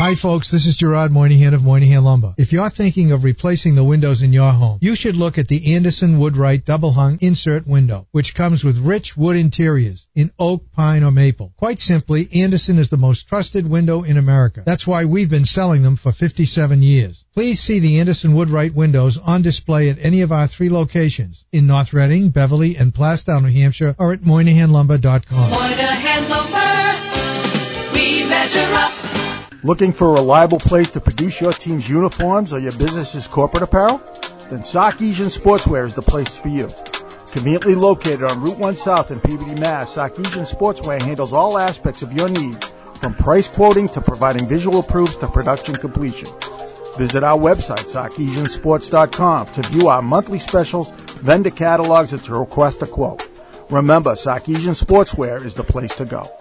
Hi folks, this is Gerard Moynihan of Moynihan Lumber. If you're thinking of replacing the windows in your home, you should look at the Anderson Woodwright Double Hung Insert Window, which comes with rich wood interiors in oak, pine, or maple. Quite simply, Anderson is the most trusted window in America. That's why we've been selling them for 57 years. Please see the Anderson Woodwright windows on display at any of our 3 locations in North Reading, Beverly, and Plastown, New Hampshire, or at MoynihanLumber.com. Moynihan Lumber, we measure up. Looking for a reliable place to produce your team's uniforms or your business's corporate apparel? Then Sarkeesian Sportswear is the place for you. Conveniently located on Route 1 South in Peabody, Mass., Sarkeesian Sportswear handles all aspects of your needs, from price quoting to providing visual proofs to production completion. Visit our website, SarkeesianSports.com, to view our monthly specials, vendor catalogs, and to request a quote. Remember, Sarkeesian Sportswear is the place to go.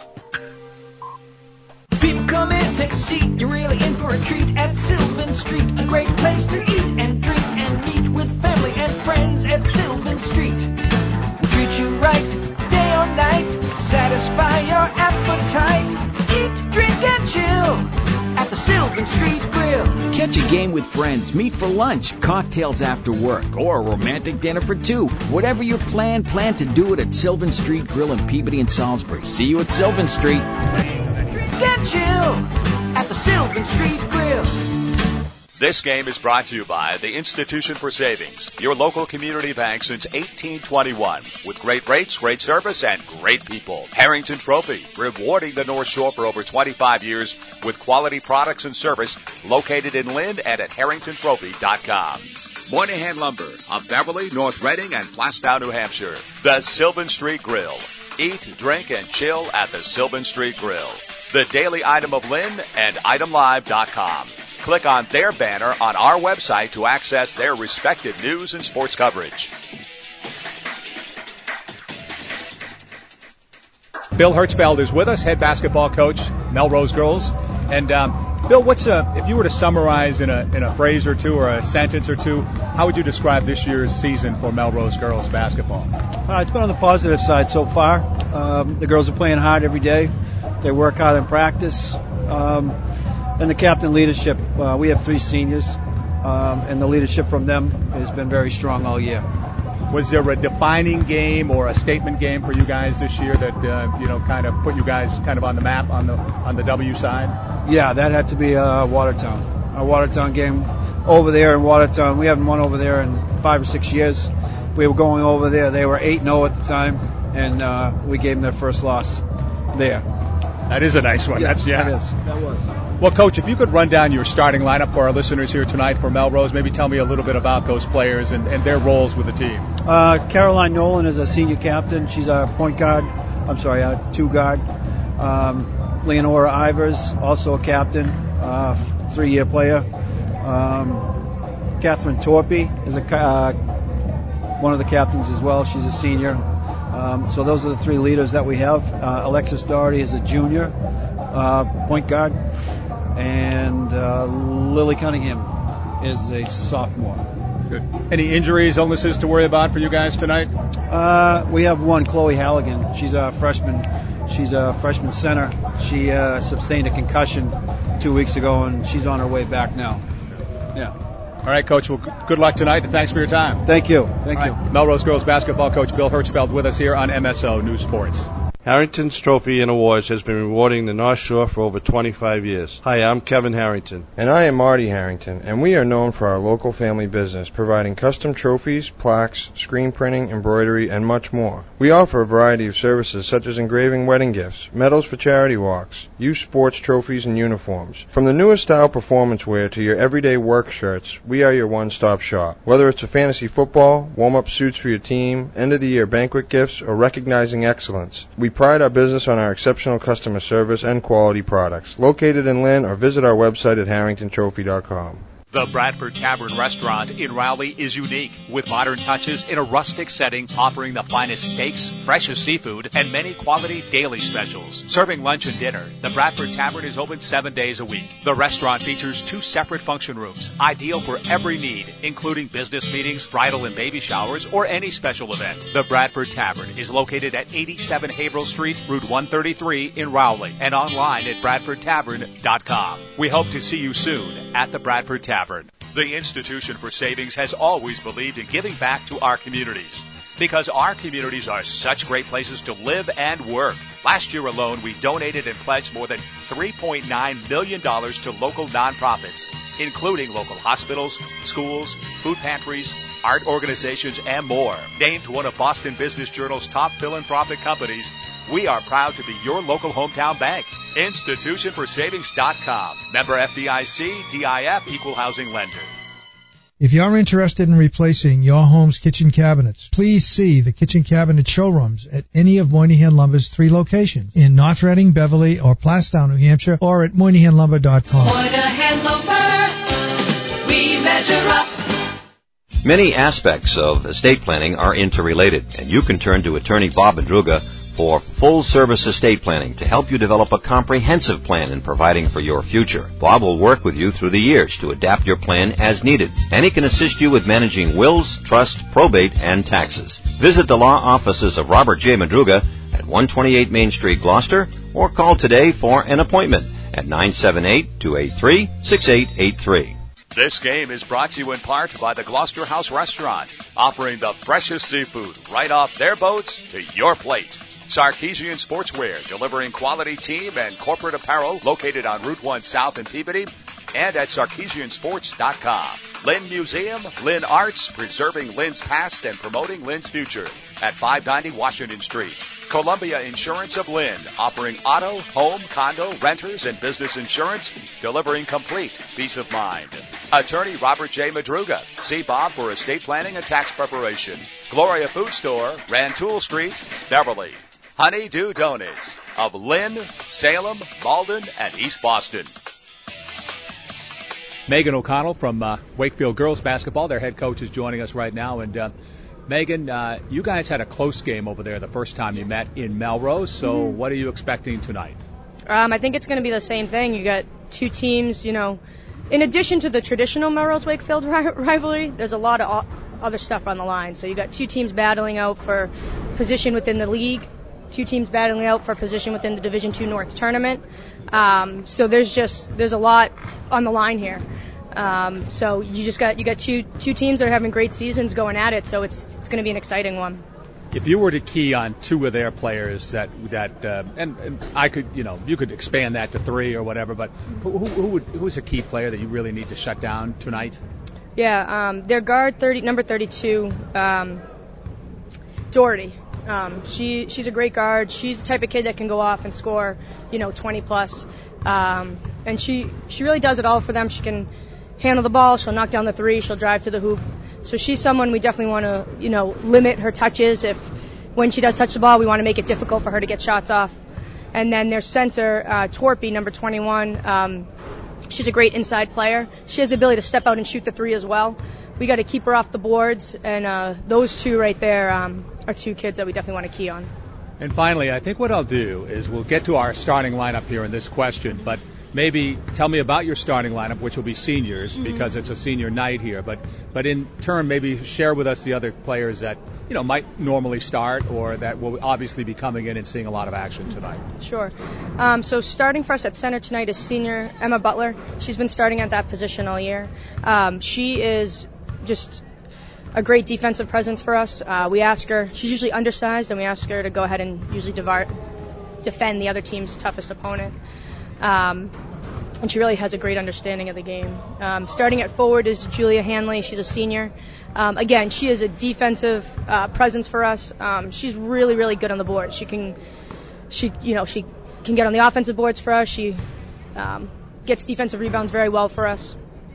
People come in, take a seat, you're really in for a treat at Sylvan Street. A great place to eat and drink and meet with family and friends at Sylvan Street. We'll treat you right, day or night, satisfy your appetite. Eat, drink, and chill at the Sylvan Street Grill. Catch a game with friends, meet for lunch, cocktails after work, or a romantic dinner for 2. Whatever your plan to do it at Sylvan Street Grill in Peabody and Salisbury. See you at Sylvan Street. Get chill at the Sylvan Street Grill. This game is brought to you by the Institution for Savings, your local community bank since 1821, with great rates, great service, and great people. Harrington Trophy, rewarding the North Shore for over 25 years with quality products and service, located in Lynn and at harringtontrophy.com. Moynihan Lumber of Beverly, North Reading, and Plastown, New Hampshire. The Sylvan Street Grill. Eat, drink, and chill at the Sylvan Street Grill. The Daily Item of Lynn and itemlive.com. Click on their banner on our website to access their respective news and sports coverage. Bill Hertzfeld is with us, head basketball coach, Melrose Girls. And Bill, if you were to summarize in a phrase or two or a sentence or two, how would you describe this year's season for Melrose Girls basketball? It's been on the positive side so far. The girls are playing hard every day. They work hard in practice. And the captain leadership, we have 3 seniors, and the leadership from them has been very strong all year. Was there a defining game or a statement game for you guys this year that kind of put you guys kind of on the map on the W side? Yeah, that had to be Watertown. Our Watertown game over there in Watertown. We haven't won over there in 5 or 6 years. We were going over there. They were 8-0 at the time, and we gave them their first loss there. That is a nice one. Yeah, that was. Well, Coach, if you could run down your starting lineup for our listeners here tonight for Melrose, maybe tell me a little bit about those players and their roles with the team. Caroline Nolan is a senior captain. She's a point guard. Our 2 guard. Leonora Ivers, also a captain, 3-year player. Catherine Torpy is one of the captains as well. She's a senior. So those are the 3 leaders that we have. Alexis Doherty is a junior point guard. And Lily Cunningham is a sophomore. Good. Any injuries, illnesses to worry about for you guys tonight? We have one, Chloe Halligan. She's a freshman. She's a freshman center. She sustained a concussion 2 weeks ago, and she's on her way back now. Yeah. All right, Coach. Well, good luck tonight, and thanks for your time. Thank you. Thank you. Melrose Girls basketball coach Bill Hertzfeld with us here on MSO News Sports. Harrington's Trophy and Awards has been rewarding the North Shore for over 25 years. Hi, I'm Kevin Harrington. And I am Marty Harrington, and we are known for our local family business, providing custom trophies, plaques, screen printing, embroidery, and much more. We offer a variety of services such as engraving wedding gifts, medals for charity walks, youth sports trophies, and uniforms. From the newest style performance wear to your everyday work shirts, we are your one-stop shop. Whether it's a fantasy football, warm-up suits for your team, end-of-the-year banquet gifts, or recognizing excellence, we pride our business on our exceptional customer service and quality products. Located in Lynn, or visit our website at harringtontrophy.com. The Bradford Tavern Restaurant in Rowley is unique, with modern touches in a rustic setting, offering the finest steaks, freshest seafood, and many quality daily specials. Serving lunch and dinner, the Bradford Tavern is open 7 days a week. The restaurant features 2 separate function rooms, ideal for every need, including business meetings, bridal and baby showers, or any special event. The Bradford Tavern is located at 87 Haverhill Street, Route 133 in Rowley, and online at bradfordtavern.com. We hope to see you soon at the Bradford Tavern. The Institution for Savings has always believed in giving back to our communities, because our communities are such great places to live and work. Last year alone, we donated and pledged more than $3.9 million to local nonprofits, including local hospitals, schools, food pantries, art organizations, and more. Named one of Boston Business Journal's top philanthropic companies, we are proud to be your local hometown bank. InstitutionForSavings.com. Member FDIC, DIF, Equal Housing Lender. If you're interested in replacing your home's kitchen cabinets, please see the kitchen cabinet showrooms at any of Moynihan Lumber's 3 locations in North Reading, Beverly, or Plastown, New Hampshire, or at MoynihanLumber.com. Moynihan Lumber, we measure up. Many aspects of estate planning are interrelated, and you can turn to attorney Bob Madruga for full-service estate planning to help you develop a comprehensive plan in providing for your future. Bob will work with you through the years to adapt your plan as needed, and he can assist you with managing wills, trust, probate, and taxes. Visit the law offices of Robert J. Madruga at 128 Main Street, Gloucester, or call today for an appointment at 978-283-6883. This game is brought to you in part by the Gloucester House Restaurant, offering the freshest seafood right off their boats to your plate. Sarkeesian Sportswear, delivering quality team and corporate apparel, located on Route 1 South in Peabody, and at SarkeesianSports.com. Lynn Museum, Lynn Arts, preserving Lynn's past and promoting Lynn's future at 590 Washington Street. Columbia Insurance of Lynn, offering auto, home, condo, renters, and business insurance, delivering complete peace of mind. Attorney Robert J. Madruga. See Bob for estate planning and tax preparation. Gloria Food Store, Rantoul Street, Beverly. Honeydew Donuts of Lynn, Salem, Malden, and East Boston. Megan O'Connell from Wakefield Girls Basketball, their head coach, is joining us right now. And Megan, you guys had a close game over there the first time you met in Melrose. So what are you expecting tonight? I think it's going to be the same thing. You got 2 teams, in addition to the traditional Melrose-Wakefield rivalry, there's a lot of other stuff on the line. So you got 2 teams battling out for position within the league, 2 teams battling out for position within the Division II North tournament. So there's a lot on the line here. So you got two teams that are having great seasons going at it. So it's going to be an exciting one. If you were to key on 2 of their players and I could, you could expand that to 3 or whatever, but who's a key player that you really need to shut down tonight? Yeah, their guard, number 32, Doherty. She's a great guard. She's the type of kid that can go off and score, 20 plus. And she really does it all for them. She can handle the ball. She'll knock down the 3. She'll drive to the hoop. So she's someone we definitely want to, limit her touches. When she does touch the ball, we want to make it difficult for her to get shots off. And then their center, Torpy, number 21. She's a great inside player. She has the ability to step out and shoot the 3 as well. We got to keep her off the boards, and those 2 right there are 2 kids that we definitely want to key on. And finally, I think what I'll do is we'll get to our starting lineup here in this question, but maybe tell me about your starting lineup, which will be seniors, because it's a senior night here. But in turn, maybe share with us the other players that might normally start or that will obviously be coming in and seeing a lot of action tonight. Sure. So starting for us at center tonight is senior Emma Butler. She's been starting at that position all year. She is just a great defensive presence for us. We ask her, she's usually undersized, and we ask her to go ahead and usually defend the other team's toughest opponent. And she really has a great understanding of the game. Starting at forward is Julia Hanley. She's a senior. Again, she is a defensive presence for us. She's really, really good on the board. She can get on the offensive boards for us. She gets defensive rebounds very well for us.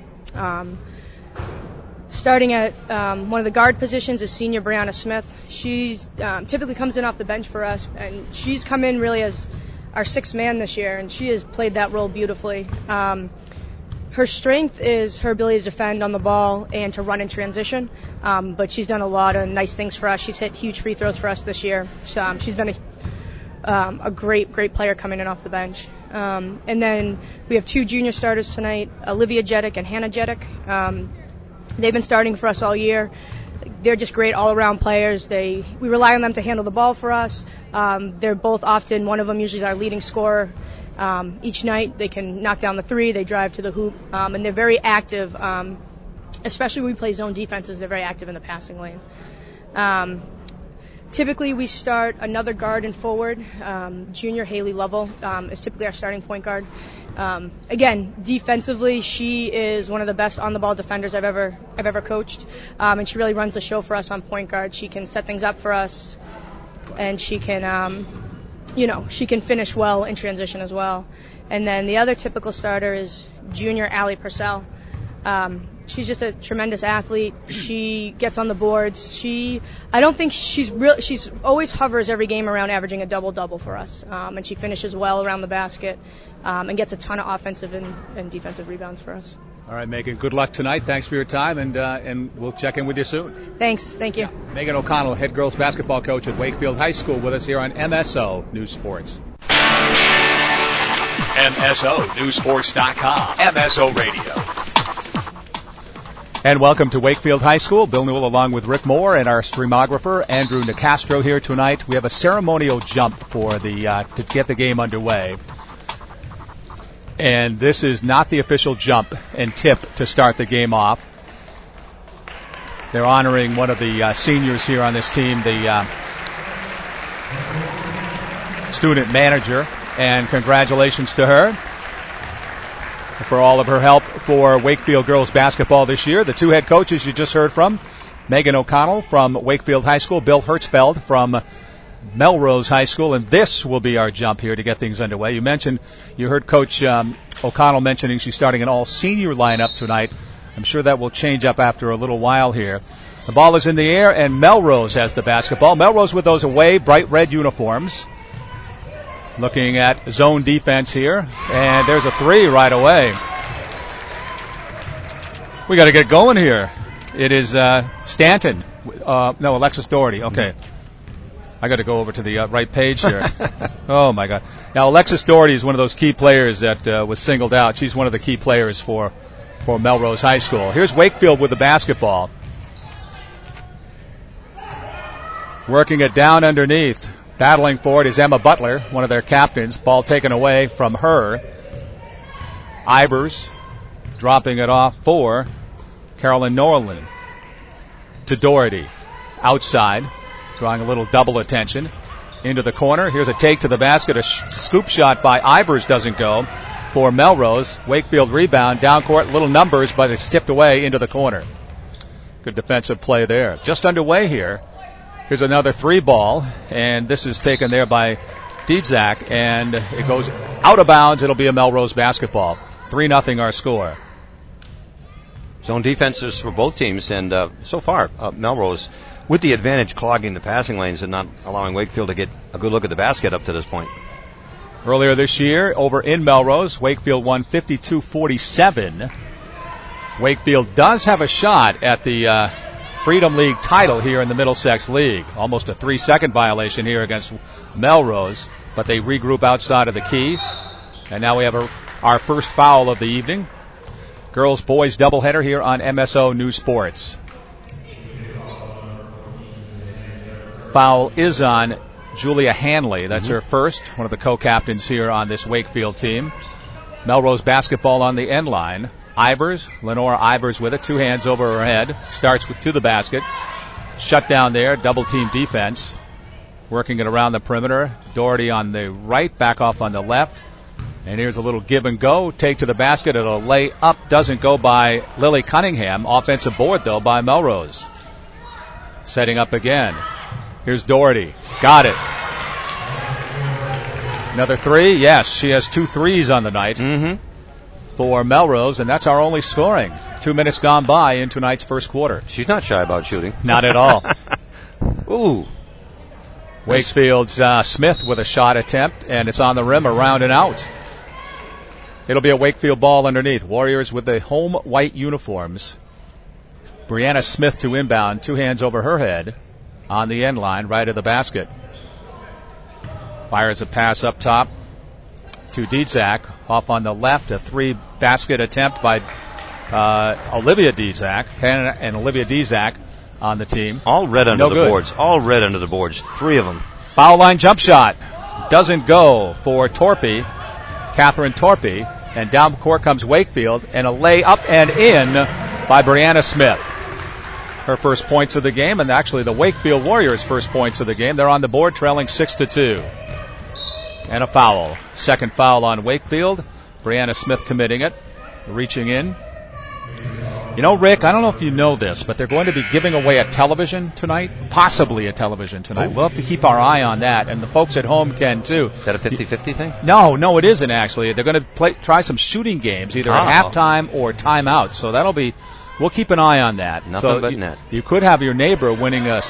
Starting at one of the guard positions is senior Brianna Smith. She typically comes in off the bench for us, and she's come in really as our 6th man this year, and she has played that role beautifully. Her Her strength is her ability to defend on the ball and to run in transition, but she's done a lot of nice things for us. She's hit huge free throws for us this year. She's been a great player coming in off the bench. And then we have 2 junior starters tonight, Olivia Jeddick and Hannah Jeddick. They've been starting for us all year. They're just great all-around players. We rely on them to handle the ball for us. They're both often, one of them usually is our leading scorer. Each night they can knock down the 3, they drive to the hoop, and they're very active, especially when we play zone defenses. They're very active in the passing lane. Typically we start another guard and forward. Junior Haley Lovell is typically our starting point guard. Again, defensively, she is one of the best on-the-ball defenders I've ever coached, and she really runs the show for us on point guard. She can set things up for us, and she can, she can finish well in transition as well. And then the other typical starter is junior Allie Purcell. She's just a tremendous athlete. She gets on the boards. I don't think she's always hovers every game around averaging a double-double for us. And she finishes well around the basket, and gets a ton of offensive and defensive rebounds for us. All right, Megan, good luck tonight. Thanks for your time, and we'll check in with you soon. Thanks. Thank you. Yeah. Megan O'Connell, head girls basketball coach at Wakefield High School, with us here on MSO News Sports. MSONewsports.com. MSO Radio. And welcome to Wakefield High School. Bill Newell along with Rick Moore and our streamographer, Andrew Nicastro, here tonight. We have a ceremonial jump for to get the game underway. And this is not the official jump and tip to start the game off. They're honoring one of the seniors here on this team, the student manager, and congratulations to her for all of her help for Wakefield girls basketball this year. The 2 head coaches you just heard from, Megan O'Connell from Wakefield High School, Bill Hertzfeld from Melrose High School, and this will be our jump here to get things underway. You heard Coach O'Connell mentioning she's starting an all-senior lineup tonight. I'm sure that will change up after a little while here. The ball is in the air, and Melrose has the basketball. Melrose with those away, bright red uniforms. Looking at zone defense here, and there's a 3 right away. We got to get going here. It is Stanton. Alexis Doherty. Okay. I got to go over to the right page here. Oh, my God. Now, Alexis Doherty is one of those key players that was singled out. She's one of the key players for Melrose High School. Here's Wakefield with the basketball. Working it down underneath. Battling for it is Emma Butler, one of their captains. Ball taken away from her. Ivers dropping it off for Carolyn Norland. To Doherty. Outside. Drawing a little double attention. Into the corner. Here's a take to the basket. A scoop shot by Ivers doesn't go for Melrose. Wakefield rebound. Down court. Little numbers, but it's tipped away into the corner. Good defensive play there. Just underway here. Here's another 3 ball, and this is taken there by Diedzak, and it goes out of bounds. It'll be a Melrose basketball. 3-0 our score. Zone defenses for both teams, and so far, Melrose with the advantage clogging the passing lanes and not allowing Wakefield to get a good look at the basket up to this point. Earlier this year, over in Melrose, Wakefield won 52-47. Wakefield does have a shot at the Freedom League title here in the Middlesex League. Almost a 3-second violation here against Melrose, but they regroup outside of the key. And now we have our first foul of the evening. Girls-boys doubleheader here on MSO News Sports. Foul is on Julia Hanley. That's her first, one of the co-captains here on this Wakefield team. Melrose basketball on the end line. Lenora Ivers with it, 2 hands over her head, starts to the basket. Shut down there, double team defense. Working it around the perimeter. Doherty on the right, back off on the left. And here's a little give and go. Take to the basket, it'll lay up, doesn't go by Lily Cunningham. Offensive board though by Melrose. Setting up again. Here's Doherty, got it. Another 3, yes, she has 2 threes on the night. For Melrose, and that's our only scoring. 2 minutes gone by in tonight's first quarter. She's not shy about shooting. Not at all. Ooh. Wakefield's Smith with a shot attempt, and it's on the rim, around and out. It'll be a Wakefield ball underneath. Warriors with the home white uniforms. Brianna Smith to inbound. 2 hands over her head on the end line, right of the basket. Fires a pass up top to Dizak. Off on the left, a 3-basket attempt by Olivia Dizak. And Olivia Dizak on the team. All red under the boards. All red under the boards. 3 of them. Foul line jump shot. Doesn't go for Torpy. Catherine Torpy. And down court comes Wakefield. And a lay up and in by Brianna Smith. Her first points of the game, and actually the Wakefield Warriors' first points of the game. They're on the board trailing 6-2. And a foul. Second foul on Wakefield. Brianna Smith committing it. Reaching in. You know, Rick, I don't know if you know this, but they're going to be giving away a television tonight. Possibly a television tonight. We'll have to keep our eye on that, and the folks at home can too. Is that a 50-50 thing? No, it isn't actually. They're going to try some shooting games, either at halftime or timeout. So that'll be... We'll keep an eye on that. Nothing but net. You could have your neighbor winning a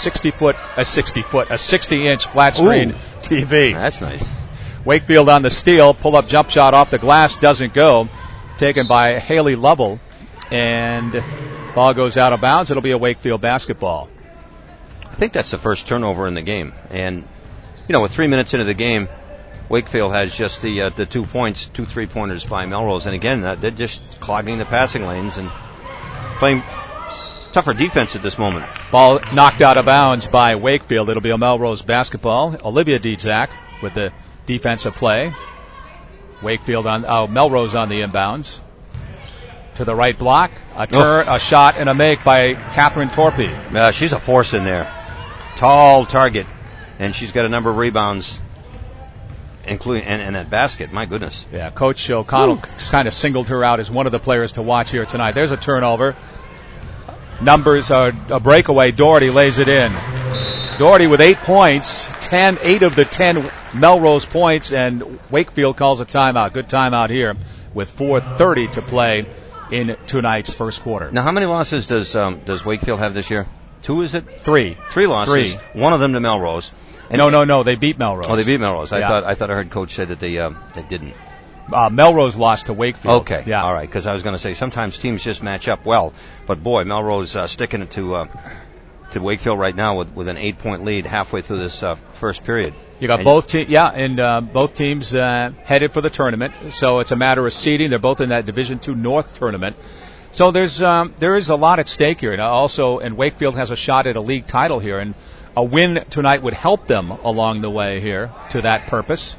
60-inch flat screen TV. That's nice. Wakefield on the steal, pull-up jump shot off the glass, doesn't go. Taken by Haley Lovell, and ball goes out of bounds. It'll be a Wakefield basketball. I think that's the first turnover in the game. And, with 3 minutes into the game, Wakefield has just the 2 points, 2 3-pointers by Melrose. And again, they're just clogging the passing lanes and playing tougher defense at this moment. Ball knocked out of bounds by Wakefield. It'll be a Melrose basketball. Olivia Dizak with the defensive play. Wakefield Melrose on the inbounds. To the right block. A turn, a shot, and a make by Catherine Torpy. She's a force in there. Tall target. And she's got a number of rebounds, including and that basket. My goodness. Yeah, Coach O'Connell kind of singled her out as one of the players to watch here tonight. There's a turnover. Numbers are a breakaway. Doherty lays it in. Doherty with 8 points, 8 of the 10 Melrose points, and Wakefield calls a timeout. Good timeout here with 4:30 to play in tonight's first quarter. Now, how many losses does Wakefield have this year? 2, is it? 3. 3 losses. 3. One of them to Melrose. And no, they beat Melrose. Oh, they beat Melrose. Yeah. I thought I heard Coach say that they didn't. Melrose lost to Wakefield. Okay, yeah. All right, because I was going to say sometimes teams just match up well, but boy, Melrose sticking it to Wakefield right now with an 8-point lead halfway through this first period. You got both teams, both teams headed for the tournament. So it's a matter of seeding. They're both in that Division II North tournament. So there is a lot at stake here, and Wakefield has a shot at a league title here, and a win tonight would help them along the way here to that purpose.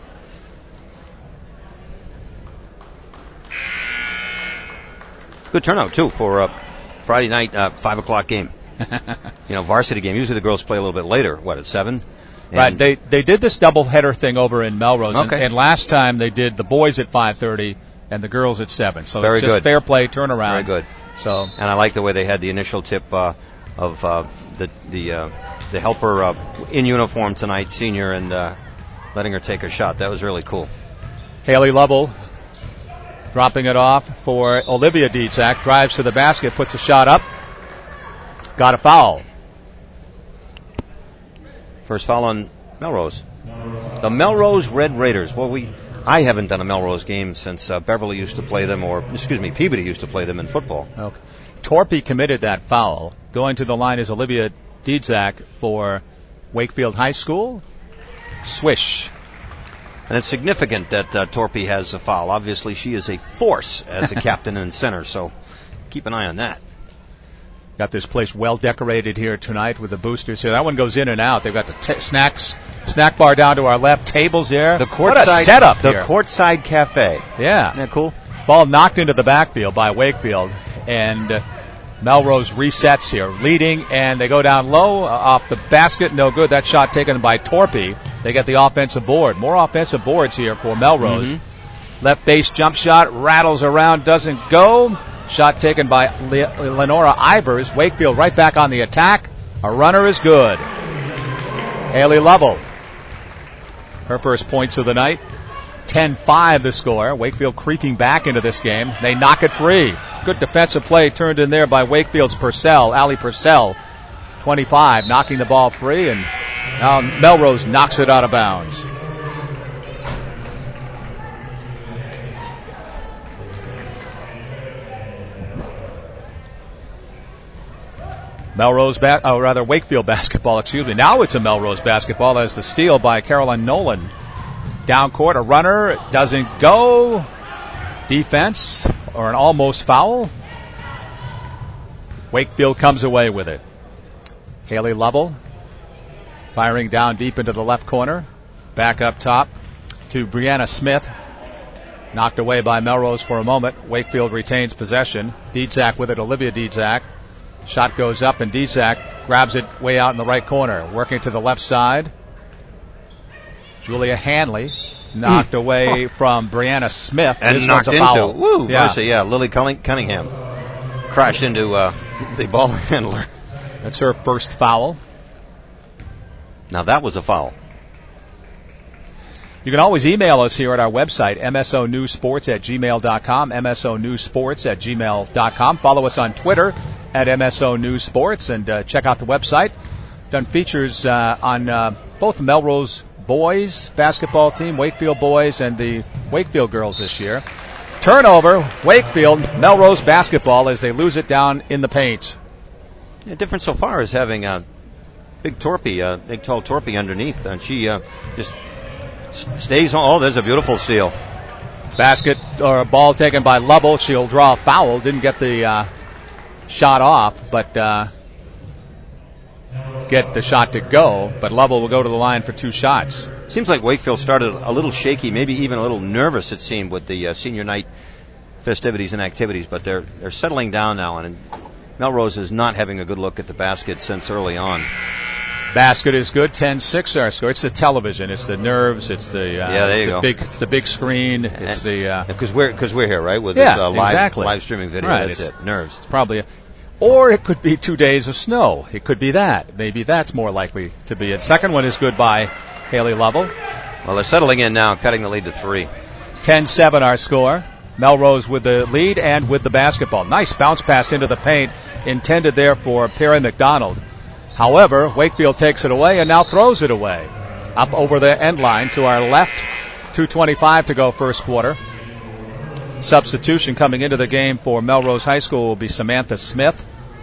Good turnout too for a Friday night 5 o'clock game. Varsity game. Usually the girls play a little bit later. What, at 7? Right. They did this doubleheader thing over in Melrose, okay. and last time they did the boys at 5:30 and the girls at 7. So very it's just good. Fair play turnaround. Very good. So, and I like the way they had the initial tip of the helper in uniform tonight, senior, and letting her take a shot. That was really cool. Haley Lovell dropping it off for Olivia Dizak. Drives to the basket, puts a shot up. Got a foul. First foul on Melrose. The Melrose Red Raiders. Well, I haven't done a Melrose game since Peabody used to play them in football. Okay. Torpy committed that foul. Going to the line is Olivia Dizak for Wakefield High School. Swish. And it's significant that Torpy has a foul. Obviously, she is a force as a captain and center, so keep an eye on that. Got this place well decorated here tonight with the boosters here. That one goes in and out. They've got the snack bar down to our left, tables there. What a setup here. The courtside cafe. Yeah. Isn't that cool? Ball knocked into the backfield by Wakefield, and Melrose resets here, leading, and they go down low off the basket. No good. That shot taken by Torpy. They get the offensive board. More offensive boards here for Melrose. Mm-hmm. Left base jump shot, rattles around, doesn't go. Shot taken by Lenora Ivers. Wakefield right back on the attack. A runner is good. Haley Lovell. Her first points of the night. 10-5 the score. Wakefield creeping back into this game. They knock it free. Good defensive play turned in there by Wakefield's Allie Purcell. 25, knocking the ball free, and now Melrose knocks it out of bounds. Wakefield basketball, excuse me. Now it's a Melrose basketball as the steal by Caroline Nolan. Down court, a runner, doesn't go. Defense, or an almost foul. Wakefield comes away with it. Haley Lovell firing down deep into the left corner. Back up top to Brianna Smith. Knocked away by Melrose for a moment. Wakefield retains possession. Diedzak with it, Olivia Diedzak. Shot goes up and Diedzak grabs it way out in the right corner. Working to the left side. Julia Hanley knocked away from Brianna Smith. And this knocked one's a foul. into. Woo, yeah. Mercy, yeah. Lily Cunningham crashed into the ball handler. That's her first foul. Now that was a foul. You can always email us here at our website, msonewsports@gmail.com, msonewsports@gmail.com. Follow us on Twitter at msonewsports and check out the website. Done features on both Melrose boys basketball team, Wakefield boys, and the Wakefield girls this year. Turnover, Wakefield, Melrose basketball as they lose it down in the paint. The difference so far is having a big tall Torpy underneath, and she just stays on. Oh, there's a beautiful steal. Basket or a ball taken by Lovell. She'll draw a foul. Didn't get the shot off, but get the shot to go. But Lovell will go to the line for 2 shots. Seems like Wakefield started a little shaky, maybe even a little nervous, it seemed, with the senior night festivities and activities, but they're settling down now, and Melrose is not having a good look at the basket since early on. Basket is good, 10-6 our score. It's the television, it's the nerves, it's the it's the big screen, it's because we're here, right, with this live streaming video. Right, that's it. Nerves. It's probably or it could be 2 days of snow. It could be that. Maybe that's more likely to be it. Second one is good by Haley Lovell. Well, they're settling in now, cutting the lead to 3. 10-7 our score. Melrose with the lead and with the basketball. Nice bounce pass into the paint, intended there for Perry McDonald. However, Wakefield takes it away and now throws it away. Up over the end line to our left. 2:25 to go first quarter. Substitution coming into the game for Melrose High School will be Samantha Smith.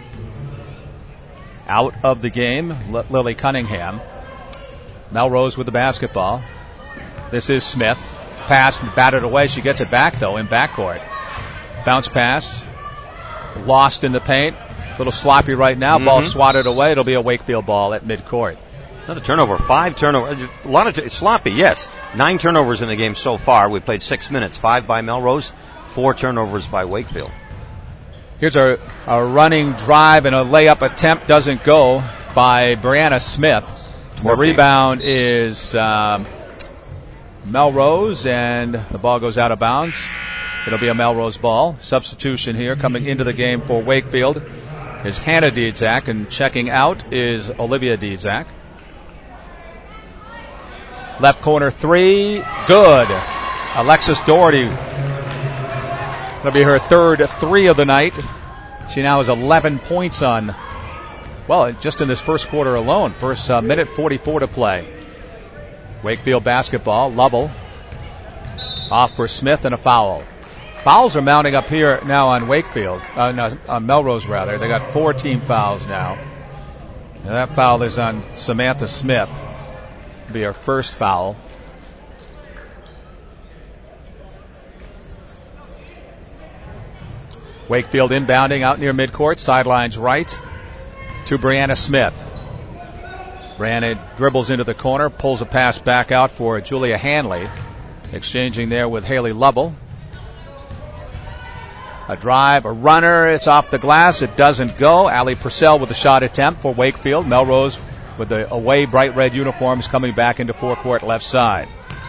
Out of the game, Lily Cunningham. Melrose with the basketball. This is Smith. Pass and batted away. She gets it back, though, in backcourt. Bounce pass. Lost in the paint. A little sloppy right now. Ball swatted away. It'll be a Wakefield ball at midcourt. Another turnover. 5 turnovers. A lot of sloppy, yes. 9 turnovers in the game so far. We played 6 minutes. 5 by Melrose. 4 turnovers by Wakefield. Here's a running drive and a layup attempt. Doesn't go by Brianna Smith. The rebound is Melrose, and the ball goes out of bounds. It'll be a Melrose ball. Substitution here coming into the game for Wakefield is Hannah Diedzak, and checking out is Olivia Diedzak. Left corner 3, good. Alexis Doherty. That'll be her third 3 of the night. She now has 11 points on, just in this first quarter alone. First minute 44 to play. Wakefield basketball. Lovell off for Smith and a foul. Fouls are mounting up here now on Wakefield. On Melrose, rather. They got 4 team fouls now. And that foul is on Samantha Smith. It'll be her first foul. Wakefield inbounding out near midcourt. Sidelines right to Brianna Smith. Brianna dribbles into the corner, pulls a pass back out for Julia Hanley. Exchanging there with Haley Lovell. A drive, a runner, it's off the glass, it doesn't go. Allie Purcell with the shot attempt for Wakefield. Melrose with the away bright red uniforms coming back into forecourt left side.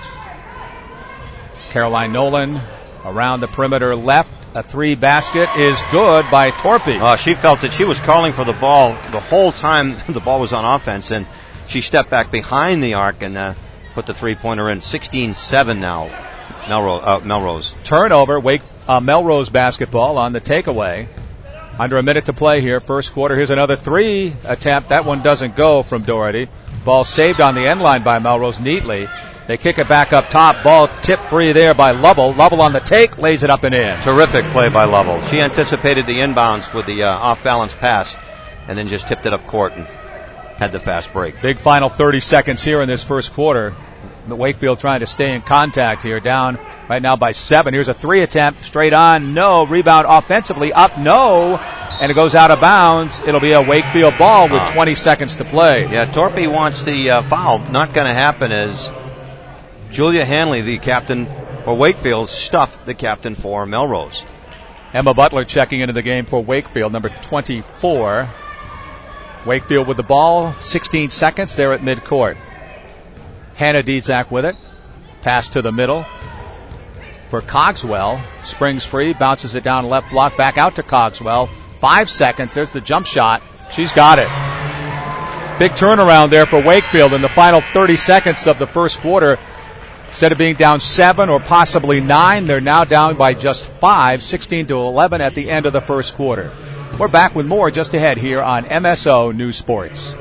Caroline Nolan around the perimeter left. A 3 basket is good by Torpy. She felt that she was calling for the ball the whole time the ball was on offense, and she stepped back behind the arc and put the 3-pointer in. 16-7 now, Melrose. Turnover, Melrose basketball on the takeaway. Under a minute to play here, first quarter. Here's another 3 attempt. That one doesn't go from Doherty. Ball saved on the end line by Melrose neatly. They kick it back up top. Ball tipped free there by Lovell. Lovell on the take, lays it up and in. Terrific play by Lovell. She anticipated the inbounds with the off-balance pass and then just tipped it up court and had the fast break. Big final 30 seconds here in this first quarter. Wakefield trying to stay in contact here, down right now by 7. Here's a 3 attempt, straight on, no. Rebound offensively, up, no. And it goes out of bounds. It'll be a Wakefield ball with 20 seconds to play. Yeah, Torpy wants the foul. Not going to happen as Julia Hanley, the captain for Wakefield, stuffed the captain for Melrose. Emma Butler checking into the game for Wakefield, number 24. Wakefield with the ball, 16 seconds there at midcourt. Hannah Dietzak with it. Pass to the middle for Cogswell. Springs free, bounces it down left block, back out to Cogswell. 5 seconds, there's the jump shot. She's got it. Big turnaround there for Wakefield in the final 30 seconds of the first quarter. Instead of being down 7 or possibly 9, they're now down by just 5, 16-11 at the end of the first quarter. We're back with more just ahead here on MSO News Sports.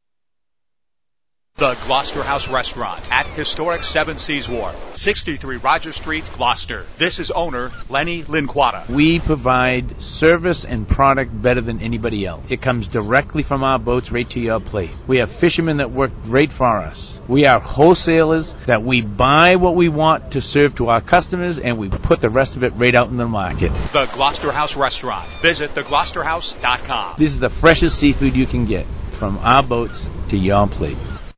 The Gloucester House Restaurant at historic Seven Seas Wharf, 63 Roger Street, Gloucester. This is owner Lenny Linquata. We provide service and product better than anybody else. It comes directly from our boats right to your plate. We have fishermen that work great for us. We are wholesalers that we buy what we want to serve to our customers, and we put the rest of it right out in the market. The Gloucester House Restaurant. Visit thegloucesterhouse.com. This is the freshest seafood you can get from our boats to your plate.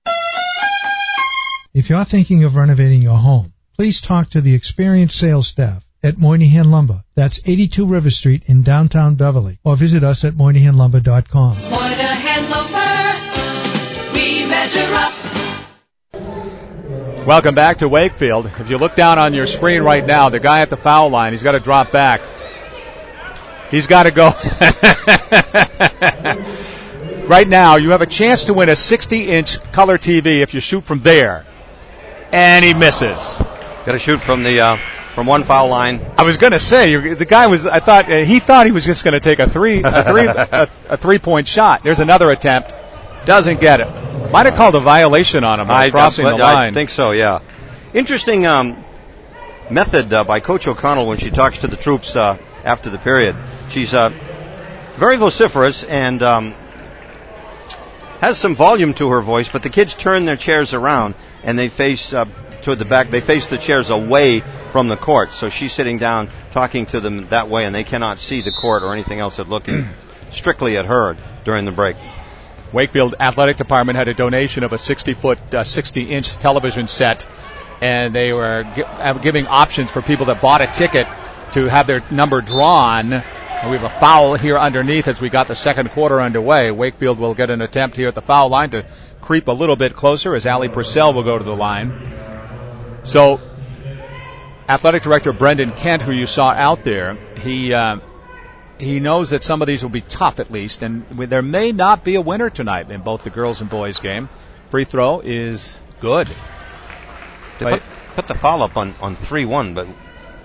If you're thinking of renovating your home, please talk to the experienced sales staff at Moynihan Lumber. That's 82 River Street in downtown Beverly. Or visit us at MoynihanLumber.com. Moynihan Lumber, we measure up. Welcome back to Wakefield. If you look down on your screen right now, the guy at the foul line, he's got to drop back. He's got to go. Right now, you have a chance to win a 60-inch color TV if you shoot from there. And he misses. Got to shoot from the from one foul line. I was going to say the guy was. I thought he thought he was just going to take a 3-point shot. There's another attempt. Doesn't get it. Might have called a violation on him crossing the line. I think so. Yeah. Interesting method by Coach O'Connell when she talks to the troops after the period. She's very vociferous and has some volume to her voice, but the kids turn their chairs around and they face toward the back. They face the chairs away from the court, so she's sitting down talking to them that way, and they cannot see the court or anything else. They're looking strictly at her during the break. Wakefield Athletic Department had a donation of a 60-inch television set, and they were giving options for people that bought a ticket to have their number drawn. And we have a foul here underneath as we got the second quarter underway. Wakefield will get an attempt here at the foul line to creep a little bit closer as Allie Purcell will go to the line. So, Athletic Director Brendan Kent, who you saw out there, he knows that some of these will be tough at least, and there may not be a winner tonight in both the girls and boys game. Free throw is good. They put the foul up on 3-1, but...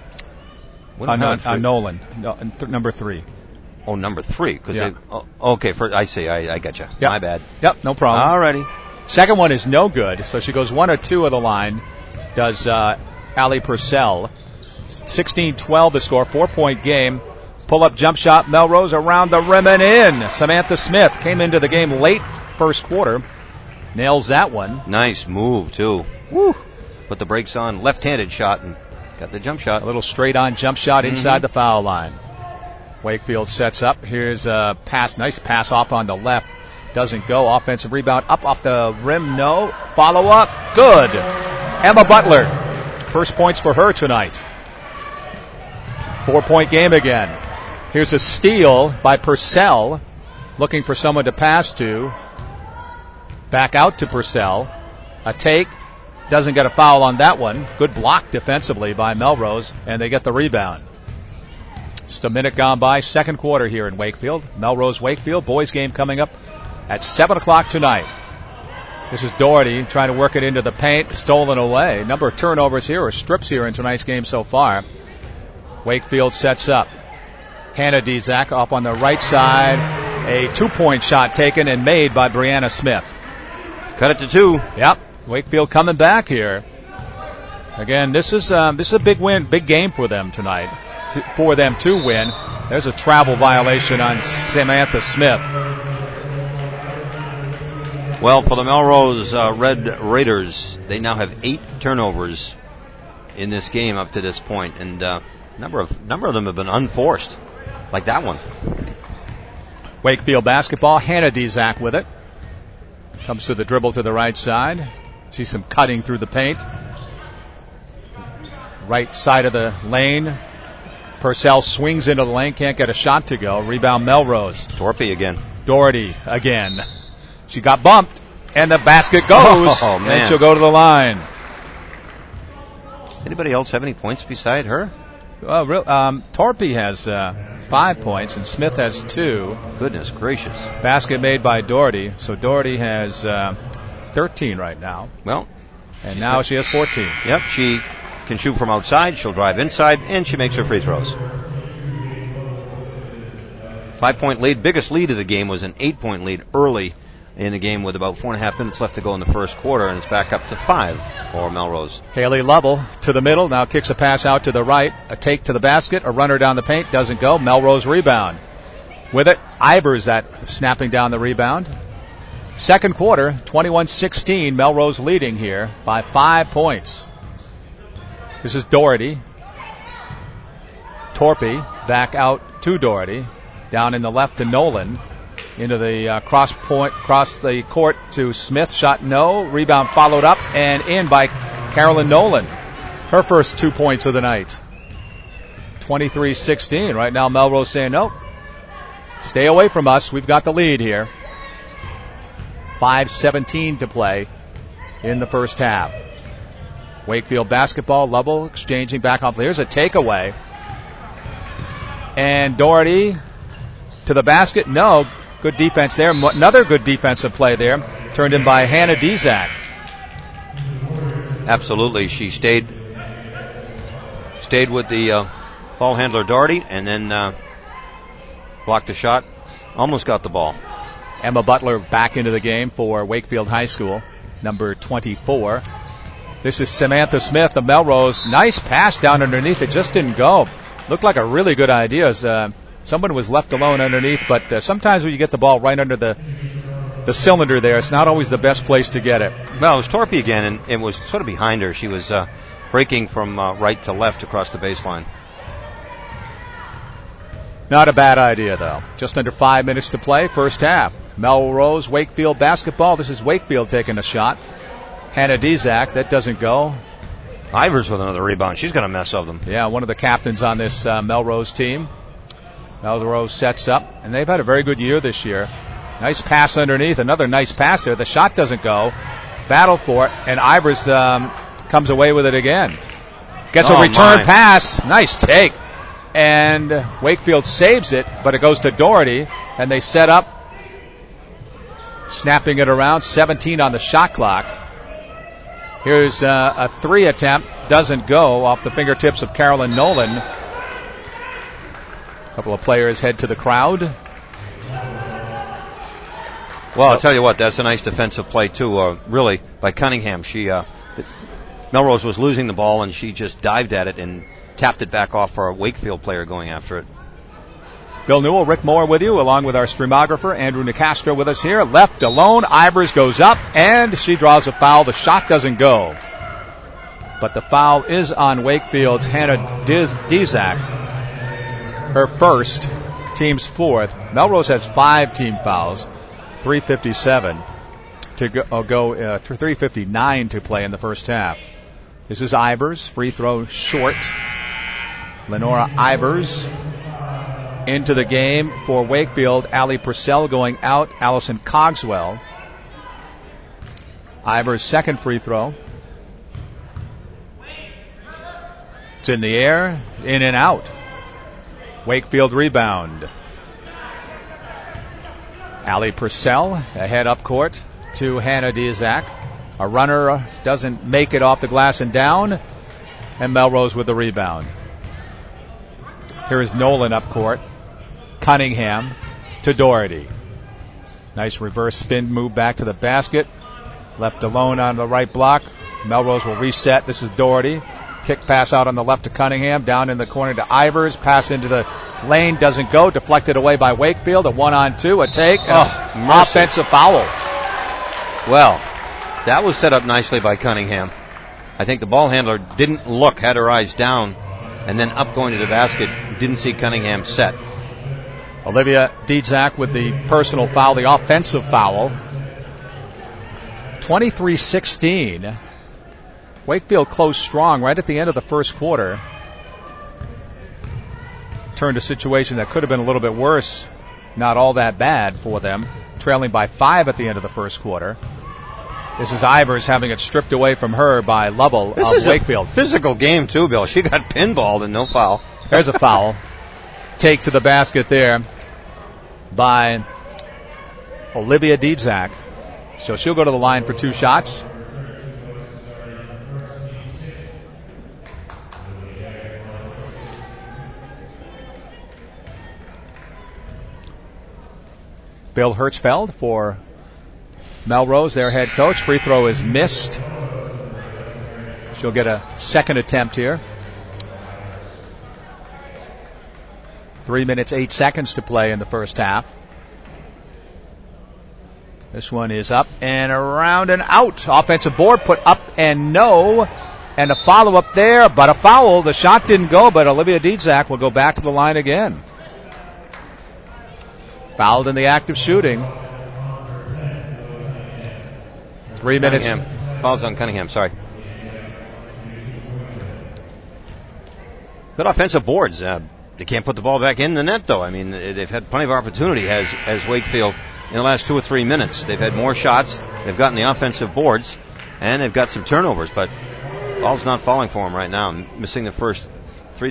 On Nolan, number 3. Oh, number 3. Yeah. Okay, I see. I got you. Yep. My bad. Yep, no problem. Alrighty. Second one is no good, so she goes 1 or 2 of the line. Does Allie Purcell. 16-12 the score, 4-point game. Pull-up jump shot, Melrose around the rim and in. Samantha Smith came into the game late first quarter. Nails that one. Nice move, too. Woo. Put the brakes on. Left-handed shot and got the jump shot. A little straight-on jump shot inside the foul line. Wakefield sets up. Here's a pass. Nice pass off on the left. Doesn't go. Offensive rebound up off the rim. No. Follow up. Good. Emma Butler. First points for her tonight. 4-point game again. Here's a steal by Purcell. Looking for someone to pass to. Back out to Purcell. A take. Doesn't get a foul on that one. Good block defensively by Melrose, and they get the rebound. Just a minute gone by, second quarter here in Wakefield. Melrose-Wakefield, boys game coming up at 7 o'clock tonight. This is Doherty trying to work it into the paint, stolen away. Number of turnovers here, or strips here in tonight's game so far. Wakefield sets up. Hannah Dietzak off on the right side. A 2-point shot taken and made by Brianna Smith. Cut it to 2. Yep. Wakefield coming back here. Again, this is a big win, big game for them tonight. For them to win. There's a travel violation on Samantha Smith. Well, for the Melrose Red Raiders, they now have 8 turnovers in this game up to this point, and number of them have been unforced, like that one. Wakefield basketball. Hannah Dizak with it. Comes to the dribble to the right side. See some cutting through the paint. Right side of the lane. Purcell swings into the lane, can't get a shot to go. Rebound Melrose. Torpy again. Doherty again. She got bumped, and the basket goes. Oh, man. And she'll go to the line. Anybody else have any points beside her? Torpy has 5 points, and Smith has 2. Goodness gracious. Basket made by Doherty. So Doherty has 13 right now. Well, and now she has 14. Yep, she can shoot from outside, she'll drive inside, and she makes her free throws. 5-point lead. Biggest lead of the game was an 8-point lead early in the game with about 4.5 minutes left to go in the first quarter, and it's back up to 5 for Melrose. Haley Lovell to the middle, now kicks a pass out to the right, a take to the basket, a runner down the paint, doesn't go. Melrose rebound. With it, Ivers that snapping down the rebound. Second quarter, 21-16, Melrose leading here by 5 points. This is Doherty. Torpy back out to Doherty. Down in the left to Nolan. Into the cross the court to Smith. Shot no. Rebound followed up and in by Carolyn Nolan. Her first 2 points of the night. 23-16. Right now Melrose saying, nope, stay away from us. We've got the lead here. 5:17 to play in the first half. Wakefield basketball. Lovell exchanging back off. Here's a takeaway. And Doherty to the basket. No. Good defense there. Another good defensive play there. Turned in by Hannah Dizak. Absolutely. She stayed with the ball handler Doherty and then blocked the shot. Almost got the ball. Emma Butler back into the game for Wakefield High School, number 24. This is Samantha Smith of Melrose. Nice pass down underneath. It just didn't go. Looked like a really good idea as someone was left alone underneath, but sometimes when you get the ball right under the cylinder there, it's not always the best place to get it. Well, it was Torpy again, and it was sort of behind her. She was breaking from right to left across the baseline. Not a bad idea, though. Just under 5 minutes to play, first half. Melrose, Wakefield basketball. This is Wakefield taking a shot. Hannah Dizak, that doesn't go. Ivers with another rebound. She's got a mess of them. Yeah, one of the captains on this Melrose team. Melrose sets up, and they've had a very good year this year. Nice pass underneath. Another nice pass there. The shot doesn't go. Battle for it, and Ivers comes away with it again. Gets a return pass. Nice take. And Wakefield saves it, but it goes to Doherty, and they set up, snapping it around. 17 on the shot clock. Here's a 3 attempt. Doesn't go off the fingertips of Carolyn Nolan. A couple of players head to the crowd. Well, I'll tell you what, that's a nice defensive play, too, really, by Cunningham. Melrose was losing the ball, and she just dived at it and tapped it back off for a Wakefield player going after it. Bill Newell, Rick Moore with you, along with our streamographer, Andrew Nicastro with us here. Left alone, Ivers goes up, and she draws a foul. The shot doesn't go. But the foul is on Wakefield's Hannah Dizak. Her first, team's fourth. Melrose has 5 team fouls. 3:57 to go 3:59 to play in the first half. This is Ivers, free throw short. Lenora Ivers into the game for Wakefield. Allie Purcell going out. Allison Cogswell. Ivers' second free throw. It's in the air, in and out. Wakefield rebound. Allie Purcell ahead up court to Hannah Dizak. A runner doesn't make it off the glass and down. And Melrose with the rebound. Here is Nolan up court. Cunningham to Doherty. Nice reverse spin move back to the basket. Left alone on the right block. Melrose will reset. This is Doherty. Kick pass out on the left to Cunningham. Down in the corner to Ivers. Pass into the lane. Doesn't go. Deflected away by Wakefield. A 1-on-2. A take. Offensive foul. Well, that was set up nicely by Cunningham. I think the ball handler didn't look, had her eyes down, and then up going to the basket, didn't see Cunningham set. Olivia Dedzak with the personal foul, the offensive foul. 23-16. Wakefield closed strong right at the end of the first quarter. Turned a situation that could have been a little bit worse, not all that bad for them, trailing by 5 at the end of the first quarter. This is Ivers having it stripped away from her by Lovell of Wakefield. This is a physical game too, Bill. She got pinballed and no foul. There's a foul. Take to the basket there by Olivia Dedzak. So she'll go to the line for 2 shots. Bill Hertzfeld for Melrose, their head coach. Free throw is missed. She'll get a second attempt here. 3 minutes, 8 seconds to play in the first half. This one is up and around and out. Offensive board put up and no. And a follow-up there, but a foul. The shot didn't go, but Olivia Dedzak will go back to the line again. Fouled in the act of shooting. 3 minutes. Fouls on Cunningham, sorry. Good offensive boards. They can't put the ball back in the net, though. I mean, they've had plenty of opportunity as Wakefield in the last 2 or 3 minutes. They've had more shots. They've gotten the offensive boards, and they've got some turnovers, but ball's not falling for them right now. Missing the first free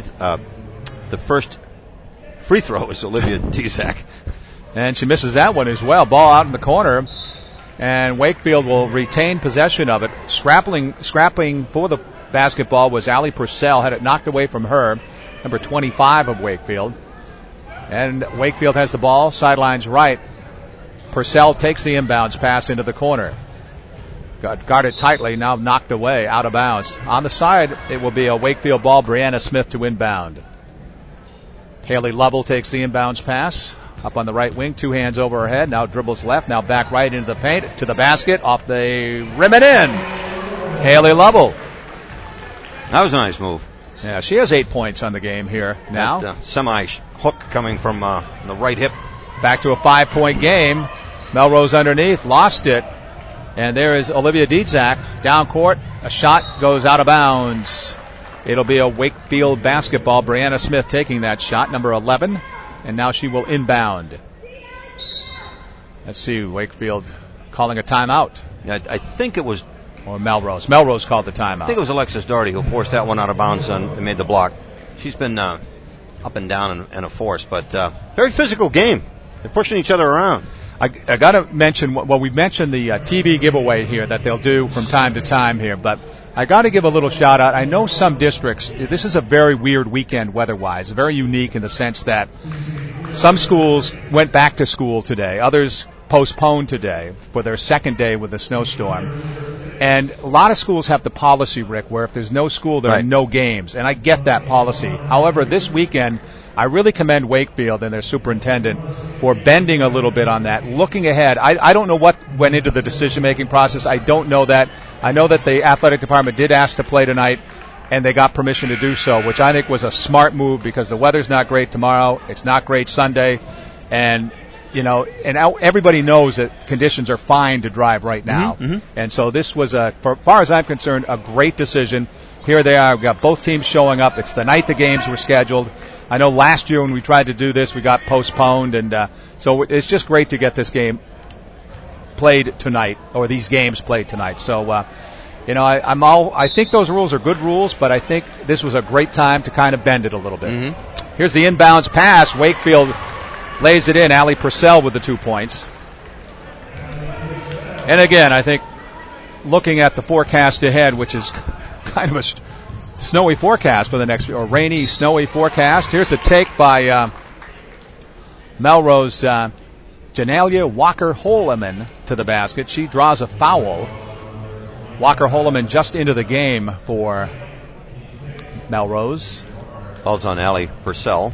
throw is Olivia Dedzak. And she misses that one as well. Ball out in the corner, and Wakefield will retain possession of it. Scrapping for the basketball was Allie Purcell. Had it knocked away from her, number 25 of Wakefield. And Wakefield has the ball, sidelines right. Purcell takes the inbounds pass into the corner. Got guarded tightly, now knocked away, out of bounds. On the side, it will be a Wakefield ball. Brianna Smith to inbound. Haley Lovell takes the inbounds pass. Up on the right wing, 2 hands over her head. Now dribbles left, now back right into the paint, to the basket, off the rim and in. Haley Lovell. That was a nice move. Yeah, she has 8 points on the game here now. That, semi-hook coming from the right hip. Back to a 5-point game. Melrose underneath, lost it. And there is Olivia Dedzak, down court. A shot goes out of bounds. It'll be a Wakefield basketball. Brianna Smith taking that shot, number 11. And now she will inbound. Let's see, Wakefield calling a timeout. Yeah, I think it was... Or Melrose. Melrose called the timeout. I think it was Alexis Doherty who forced that one out of bounds and made the block. She's been up and down and a force, but very physical game. They're pushing each other around. I got to mention, well, we mentioned the TV giveaway here that they'll do from time to time here, but I got to give a little shout out. I know some districts, this is a very weird weekend weather-wise, very unique in the sense that some schools went back to school today, others postponed today for their second day with the snowstorm. And a lot of schools have the policy, Rick, where if there's no school, there are no games. And I get that policy. However, this weekend, I really commend Wakefield and their superintendent for bending a little bit on that, looking ahead. I don't know what went into the decision-making process. I don't know that. I know that the athletic department did ask to play tonight, and they got permission to do so, which I think was a smart move because the weather's not great tomorrow. It's not great Sunday. And everybody knows that conditions are fine to drive right now. Mm-hmm. And so this was, for far as I'm concerned, a great decision. Here they are. We've got both teams showing up. It's the night the games were scheduled. I know last year when we tried to do this, we got postponed. And so it's just great to get this game played tonight, or these games played tonight. So, I think those rules are good rules, but I think this was a great time to kind of bend it a little bit. Mm-hmm. Here's the inbounds pass. Wakefield lays it in. Allie Purcell with the 2 points. And again, I think looking at the forecast ahead, which is kind of a snowy forecast for the next, or rainy, snowy forecast. Here's a take by Melrose, Janalia Walker-Holeman to the basket. She draws a foul. Walker-Holeman just into the game for Melrose. Falls on Allie Purcell.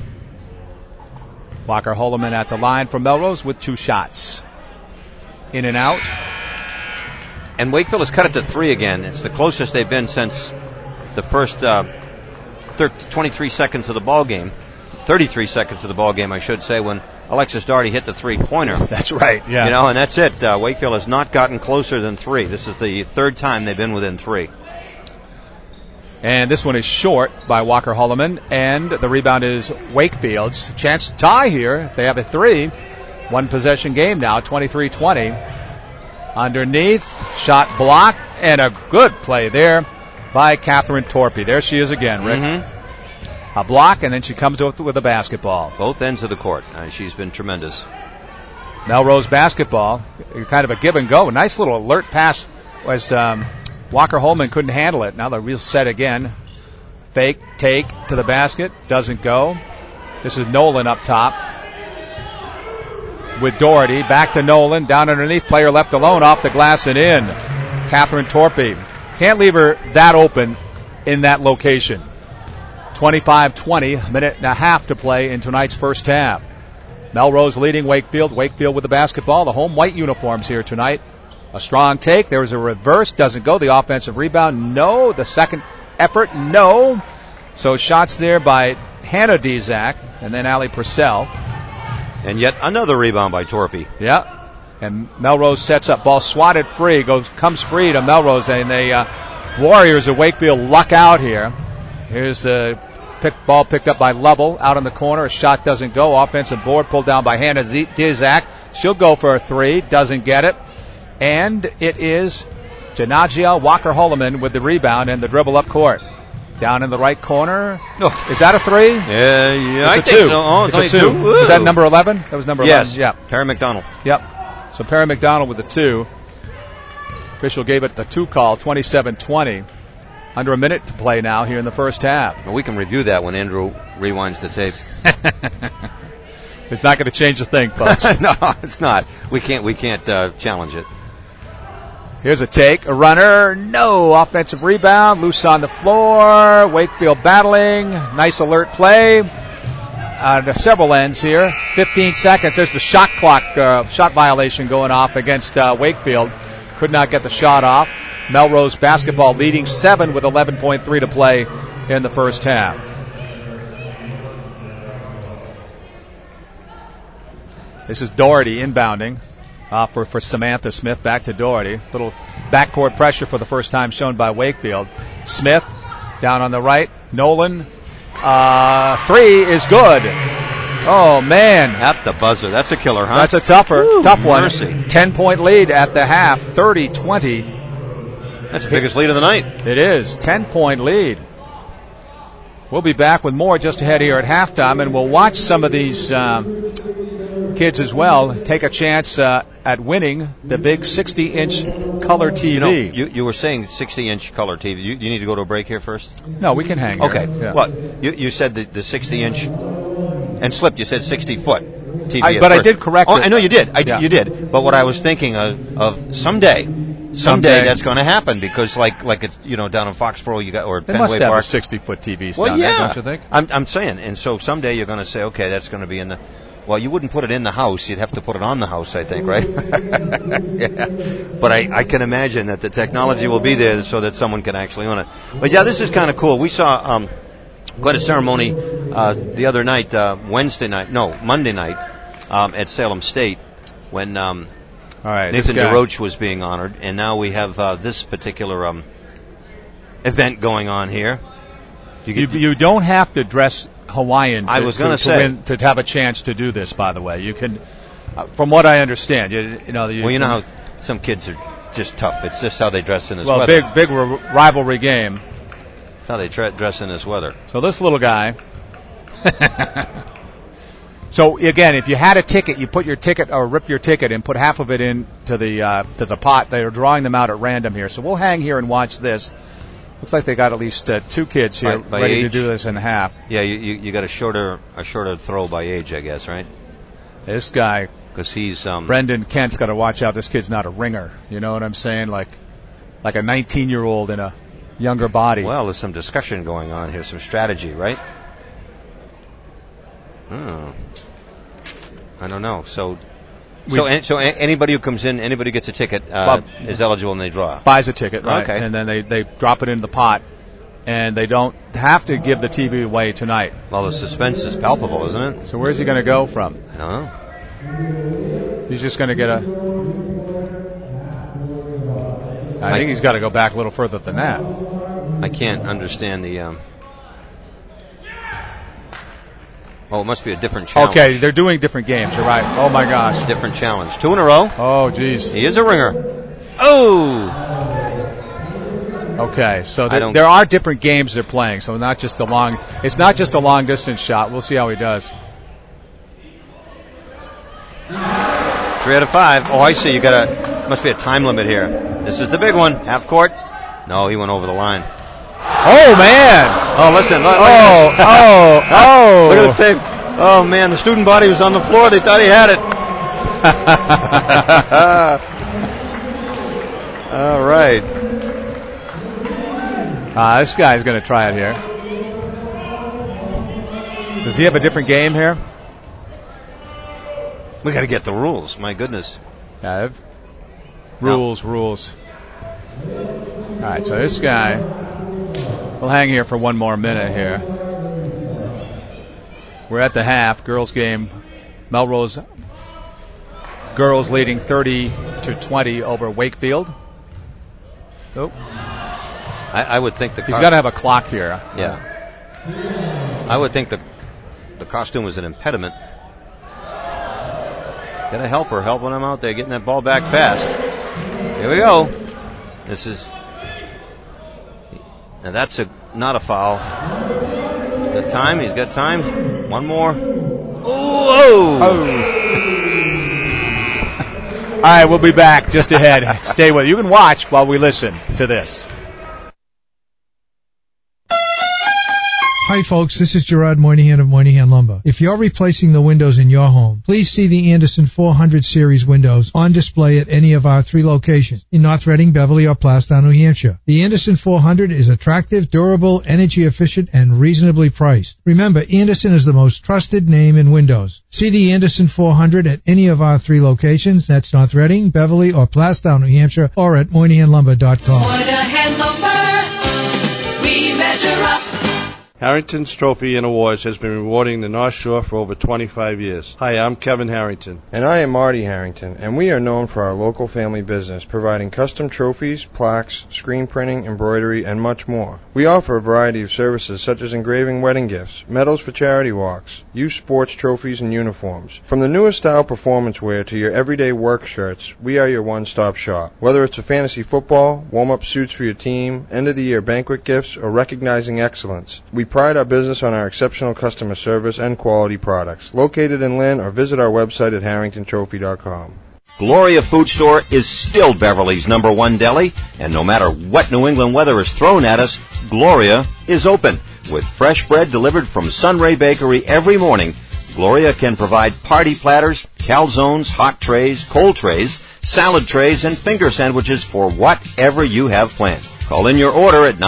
Walker-Holeman at the line for Melrose with 2 shots. In and out. And Wakefield has cut it to 3 again. It's the closest they've been since the first 23 seconds of the ball game. 33 seconds of the ball game, I should say, when Alexis Daugherty hit the 3-pointer. That's right, yeah. And that's it. Wakefield has not gotten closer than 3. This is the third time they've been within 3. And this one is short by Walker Holloman, and the rebound is Wakefield's. Chance to tie here if they have a 3. One possession game now, 23-20. Underneath, shot blocked, and a good play there by Catherine Torpy. There she is again, Rick. Mm-hmm. A block, and then she comes up with a basketball. Both ends of the court. She's been tremendous. Melrose basketball, kind of a give and go. Nice little alert pass as Walker Holman couldn't handle it. Now the real set again. Fake, take to the basket. Doesn't go. This is Nolan up top with Daugherty. Back to Nolan. Down underneath. Player left alone. Off the glass and in. Catherine Torpy. Can't leave her that open in that location. 25-20. A minute and a half to play in tonight's first half. Melrose leading Wakefield. Wakefield with the basketball. The home white uniforms here tonight. A strong take. There's a reverse. Doesn't go. The offensive rebound. No. The second effort. No. So shots there by Hannah Dizak and then Allie Purcell. And yet another rebound by Torpy. Yeah. And Melrose sets up. Ball swatted free. Comes free to Melrose. And the Warriors of Wakefield luck out here. Here's the ball picked up by Lovell out in the corner. A shot doesn't go. Offensive board pulled down by Hannah Dizak. She'll go for a 3. Doesn't get it. And it is Janagia Walker-Holloman with the rebound and the dribble up court. Down in the right corner. Oh. Is that a 3? Yeah, it's I a think 2. so. Oh, it's a 2. Is that number 11? That was number 11. Yes. Yeah. Perry McDonald. Yep. So Perry McDonald with the 2. Official gave it the 2 call. 27-20. Under a minute to play now here in the first half. Well, we can review that when Andrew rewinds the tape. It's not going to change a thing, folks. No, it's not. We can't challenge it. Here's a take, a runner, no. Offensive rebound, loose on the floor. Wakefield battling. Nice alert play. Several ends here. 15 seconds. There's the shot clock, shot violation going off against Wakefield. Could not get the shot off. Melrose basketball leading 7 with 11.3 to play in the first half. This is Daugherty inbounding for Samantha Smith. Back to Daugherty. Little backcourt pressure for the first time shown by Wakefield. Smith down on the right. Nolan. 3 is good. Oh, man. At the buzzer. That's a killer, huh? That's a tough one. Mercy. 10-point lead at the half. 30-20. That's the biggest lead of the night. It is. 10-point lead. We'll be back with more just ahead here at halftime, and we'll watch some of these kids as well take a chance at winning the big 60-inch color TV. You were saying 60-inch color TV. You need to go to a break here first? No, we can hang here. Okay. Yeah. What? You said the 60-inch and slipped. You said 60-foot TV. But I did correct it. I know you did. You did. But what I was thinking of someday that's going to happen because like it's down in Foxborough you got or they Fenway must have Park 60-foot TVs well, down there, don't you think? I'm saying, and so someday you're going to say, okay, that's going to be in the. Well, you wouldn't put it in the house. You'd have to put it on the house, I think, right? Yeah. But I can imagine that the technology will be there so that someone can actually own it. But yeah, this is kind of cool. We saw quite a ceremony the other night, Monday night at Salem State when Nathan DeRoche was being honored, and now we have this particular event going on here. You don't have to dress Hawaiian to have a chance to do this, by the way. You can, from what I understand, you know how some kids are just tough. It's just how they dress in this weather. Well, big rivalry game. It's how they dress in this weather. So this little guy. So again, if you had a ticket, you put your ticket or rip your ticket and put half of it into the pot. They are drawing them out at random here. So we'll hang here and watch this. Looks like they got at least 2 kids here by ready age? to do this in half. Yeah, you got a shorter throw by age, I guess, right? This guy, because he's Brendan Kent's got to watch out. This kid's not a ringer. You know what I'm saying? Like a 19-year-old in a younger body. Well, there's some discussion going on here, some strategy, right? I don't know. So So anybody who comes in, anybody who gets a ticket is eligible and they draw. Buys a ticket, right? Okay. And then they drop it into the pot, and they don't have to give the TV away tonight. Well, the suspense is palpable, isn't it? So where's he going to go from? I don't know. He's just going to get I think he's got to go back a little further than that. I can't understand the... Oh, it must be a different challenge. Okay, they're doing different games. You're right. Oh, my gosh. Different challenge. 2 in a row. Oh, geez. He is a ringer. Oh! Okay, so there are different games they're playing, so it's not just a long distance shot. We'll see how he does. 3 out of 5. Oh, I see. Must be a time limit here. This is the big one. Half court. No, he went over the line. Oh, man. Oh, listen. Look at the tape. Oh, man, the student body was on the floor. They thought he had it. All right. This guy's going to try it here. Does he have a different game here? We got to get the rules. My goodness. Yeah, rules. All right, so this guy will hang here for one more minute here. We're at the half. Girls game. Melrose girls leading 30-20 over Wakefield. Nope. I would think he's got to have a clock here. Yeah. I would think the costume was an impediment. Got a helper helping them out there, getting that ball back fast. Here we go. Now that's not a foul. Got time. He's got time. One more. Oh! All right, we'll be back just ahead. Stay with you. You can watch while we listen to this. Hi folks, this is Gerard Moynihan of Moynihan Lumber. If you're replacing the windows in your home, please see the Anderson 400 series windows on display at any of our 3 locations in North Reading, Beverly, or Plastown, New Hampshire. The Anderson 400 is attractive, durable, energy efficient, and reasonably priced. Remember, Anderson is the most trusted name in windows. See the Anderson 400 at any of our 3 locations. That's North Reading, Beverly, or Plastown, New Hampshire, or at MoynihanLumber.com. Moynihan Lumber, we measure up. Harrington's Trophy and Awards has been rewarding the North Shore for over 25 years. Hi, I'm Kevin Harrington. And I am Marty Harrington, and we are known for our local family business, providing custom trophies, plaques, screen printing, embroidery, and much more. We offer a variety of services such as engraving wedding gifts, medals for charity walks, youth sports trophies, and uniforms. From the newest style performance wear to your everyday work shirts, we are your one-stop shop. Whether it's for fantasy football, warm-up suits for your team, end-of-the-year banquet gifts, or recognizing excellence, we pride our business on our exceptional customer service and quality products. Located in Lynn, or visit our website at harringtontrophy.com. Gloria Food Store is still Beverly's #1 deli, and no matter what New England weather is thrown at us, Gloria is open. With fresh bread delivered from Sunray Bakery every morning, Gloria can provide party platters, calzones, hot trays, cold trays, salad trays, and finger sandwiches for whatever you have planned. Call in your order at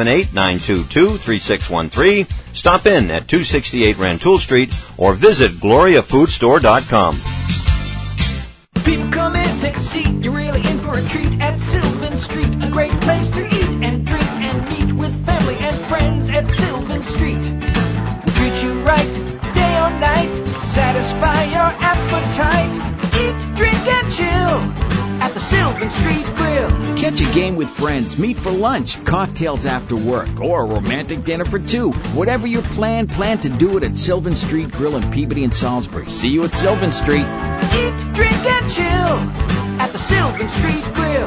978-922-3613, stop in at 268 Rantoul Street, or visit GloriaFoodStore.com. People come in, take a seat, you're really in for a treat at Sylvan Street. A great place to eat and drink and meet with family and friends at Sylvan Street. We'll treat you right, day or night, satisfy your appetite. Eat, drink, and chill at the Sylvan Street Grill. Catch a game with friends, meet for lunch, cocktails after work, or a romantic dinner for 2. Whatever your plan to do it at Sylvan Street Grill in Peabody and Salisbury. See you at Sylvan Street. Eat, drink, and chill at the Sylvan Street Grill.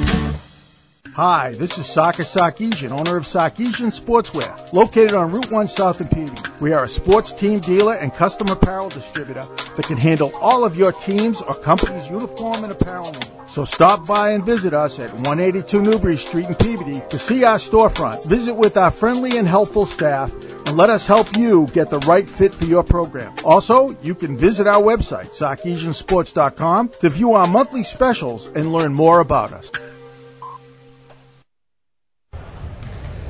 Hi, this is Saka Sarkeesian, owner of Sarkeesian Sportswear, located on Route 1 South in Peabody. We are a sports team dealer and custom apparel distributor that can handle all of your team's or company's uniform and apparel needs. So stop by and visit us at 182 Newbury Street in Peabody to see our storefront. Visit with our friendly and helpful staff and let us help you get the right fit for your program. Also, you can visit our website, sarkeesiansports.com, to view our monthly specials and learn more about us.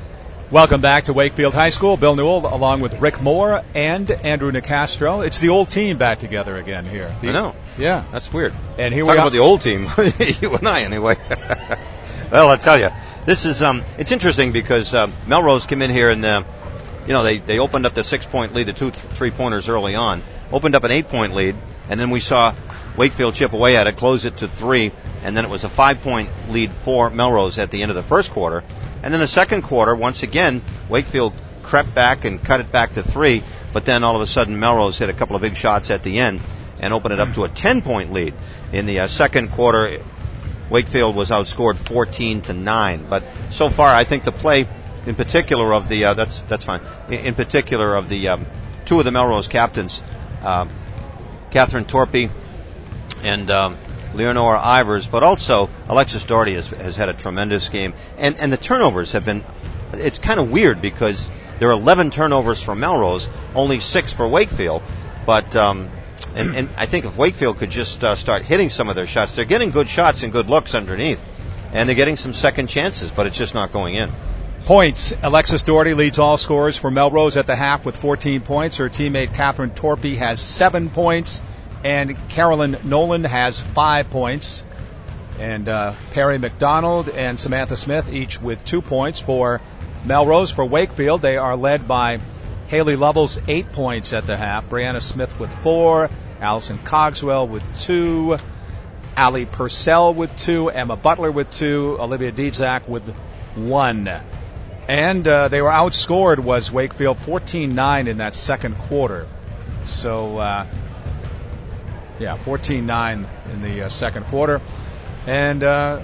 Welcome back to Wakefield High School. Bill Newell along with Rick Moore and Andrew Nicastro. It's the old team back together again here. I know. Yeah. That's weird. And here Talk we are. about the old team. You and I, anyway. Well, I tell you, this is it's interesting because Melrose came in here and they opened up the 6-point lead, the 2 3-pointers early on, opened up an 8-point lead, and then we saw Wakefield chip away at it, close it to 3, and then it was a 5-point lead for Melrose at the end of the first quarter. And then the second quarter, once again, Wakefield crept back and cut it back to 3, but then all of a sudden Melrose hit a couple of big shots at the end and opened it up to a 10-point lead. In the second quarter, Wakefield was outscored 14-9. But so far, I think the play, in particular of the that's fine. In particular of the two of the Melrose captains, Catherine Torpy and Leonora Ivers, but also Alexis Doherty has had a tremendous game. And the turnovers have been, it's kind of weird because there are 11 turnovers for Melrose, only 6 for Wakefield. But and I think if Wakefield could just start hitting some of their shots, they're getting good shots and good looks underneath. And they're getting some second chances, but it's just not going in. Points. Alexis Doherty leads all scorers for Melrose at the half with 14 points. Her teammate Catherine Torpy has 7 points. And Carolyn Nolan has 5 points. And Perry McDonald and Samantha Smith each with 2 points for Melrose. For Wakefield, they are led by Haley Lovels, 8 points at the half. Brianna Smith with 4. Allison Cogswell with 2. Allie Purcell with 2. Emma Butler with 2. Olivia Dietzak with 1. And they were outscored, was Wakefield, 14-9 in that second quarter. So... 14-9 in the second quarter. And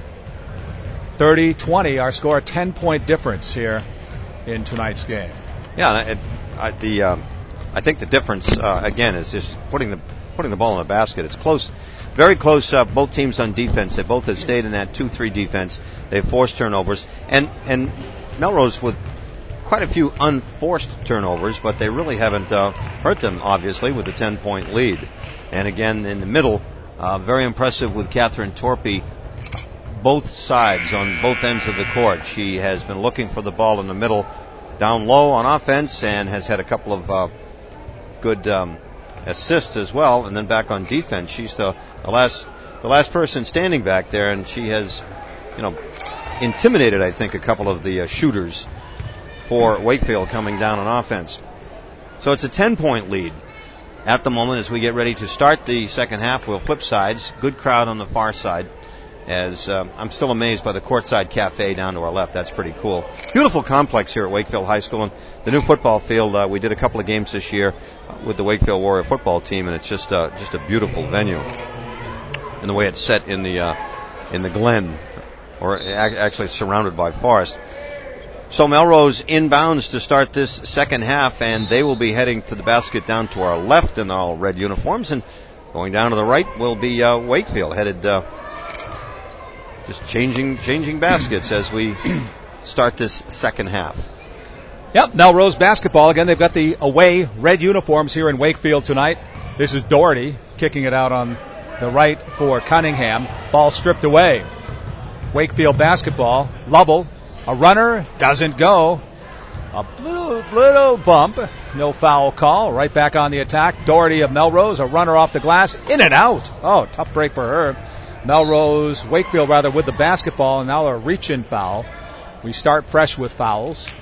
30-20, our score, a 10-point difference here in tonight's game. Yeah, I think the difference, again, is just putting the ball in the basket. It's close, very close, both teams on defense. They both have stayed in that 2-3 defense. They've forced turnovers. And Melrose with quite a few unforced turnovers, but they really haven't hurt them, obviously, with a 10-point lead. And again, in the middle, very impressive with Catherine Torpy, both sides, on both ends of the court. She has been looking for the ball in the middle, down low on offense, and has had a couple of good assists as well. And then back on defense, she's the last person standing back there, and she has, intimidated, I think, a couple of the shooters for Wakefield coming down on offense. So it's a 10-point lead at the moment as we get ready to start the second half. We'll flip sides. Good crowd on the far side, as I'm still amazed by the courtside cafe down to our left. That's pretty cool. Beautiful complex here at Wakefield High School. And the new football field, we did a couple of games this year with the Wakefield Warrior football team, and it's just a beautiful venue. And the way it's set in the Glen, or actually it's surrounded by forest. So Melrose inbounds to start this second half, and they will be heading to the basket down to our left in all red uniforms, and going down to the right will be Wakefield, headed just changing baskets as we start this second half. Yep, Melrose basketball. Again, they've got the away red uniforms here in Wakefield tonight. This is Doherty kicking it out on the right for Cunningham. Ball stripped away. Wakefield basketball. Lovell. A runner, doesn't go. A little bump. No foul call. Right back on the attack. Doherty of Melrose, a runner off the glass. In and out. Oh, tough break for her. Wakefield with the basketball, and now a reach-in foul. We start fresh with fouls.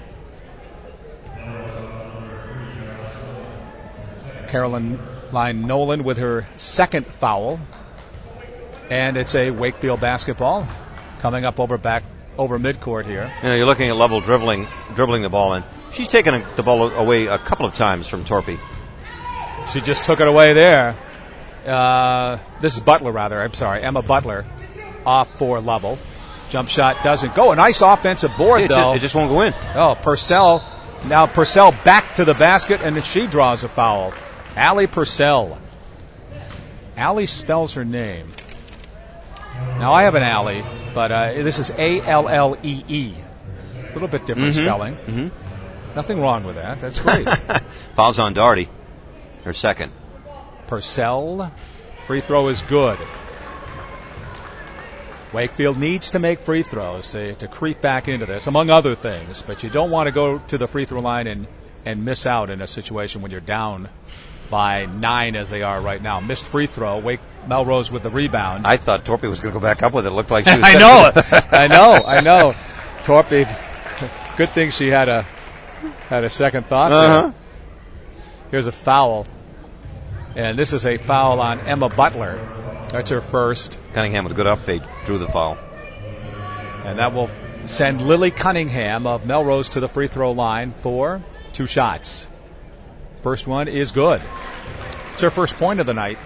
Caroline Nolan with her second foul. And it's a Wakefield basketball coming up over midcourt here. You're looking at Lovell dribbling the ball in. She's taken the ball away a couple of times from Torpy. She just took it away there. This is Butler, rather. I'm sorry. Emma Butler off for Lovell. Jump shot doesn't go. A nice offensive board, though. It just won't go in. Oh, Purcell. Now Purcell back to the basket, and she draws a foul. Allie Purcell. Allie spells her name. Now, I have an Allie, but this is Allee. A little bit different spelling. Mm-hmm. Nothing wrong with that. That's great. Fouls on Doherty. Her second. Purcell. Free throw is good. Wakefield needs to make free throws to creep back into this, among other things. But you don't want to go to the free throw line and miss out in a situation when you're down by 9 as they are right now. Missed free throw. Melrose with the rebound. I thought Torpy was going to go back up with it. It looked like she was. I know. Torpy. Good thing she had a second thought there. Here's a foul. And this is a foul on Emma Butler. That's her first. Cunningham with a good up fake drew the foul. And that will send Lily Cunningham of Melrose to the free throw line for 2 shots. First one is good. It's her first point of the night.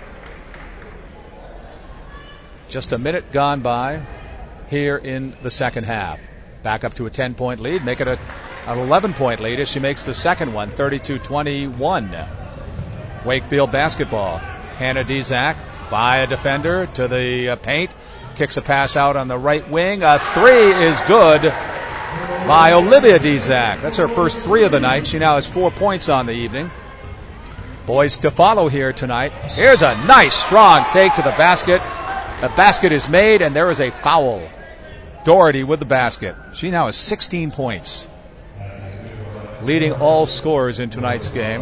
Just a minute gone by here in the second half. Back up to a 10-point lead. Make it an 11-point lead as she makes the second one, 32-21. Wakefield basketball. Hannah Dizak by a defender to the paint. Kicks a pass out on the right wing. A 3 is good by Olivia Dizak. That's her first 3 of the night. She now has 4 points on the evening. Boys to follow here tonight. Here's a nice, strong take to the basket. The basket is made, and there is a foul. Doherty with the basket. She now has 16 points, leading all scorers in tonight's game.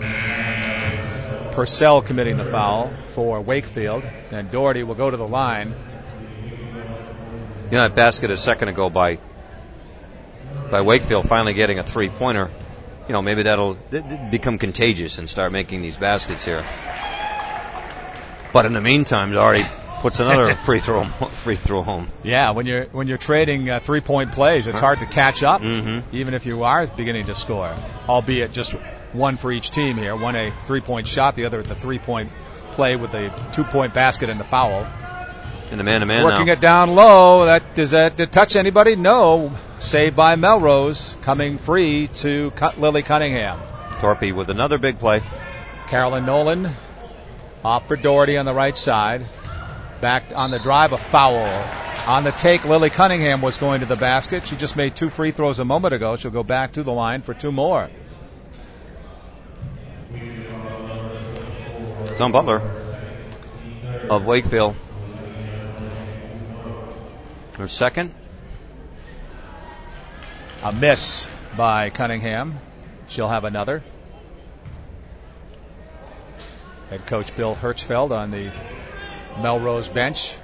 Purcell committing the foul for Wakefield, and Doherty will go to the line. You know, that basket a second ago by Wakefield finally getting a 3-pointer. You know, maybe that'll become contagious and start making these baskets here. But in the meantime, Doherty puts another free throw home. Yeah, when you're trading 3-point plays, it's hard to catch up, even if you are beginning to score. Albeit just one for each team here. One a 3-point shot, the other at the 3-point play with a 2-point basket and the foul. And the man-to-man working now. It down low. Does that touch anybody? No. Saved by Melrose, coming free to Lily Cunningham. Torpy with another big play. Carolyn Nolan off for Doherty on the right side. Back on the drive, a foul. On the take, Lily Cunningham was going to the basket. She just made 2 free throws a moment ago. She'll go back to the line for 2 more. Son Butler of Wakefield. Her second. A miss by Cunningham. She'll have another. Head coach Bill Hirschfeld on the Melrose bench.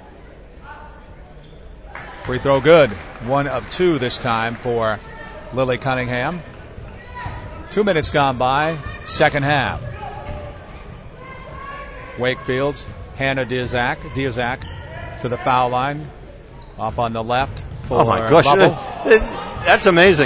Free throw good. 1 of 2 this time for Lily Cunningham. 2 minutes gone by, second half. Wakefield's Hannah Dizak to the foul line. Off on the left for Oh my gosh, that's amazing.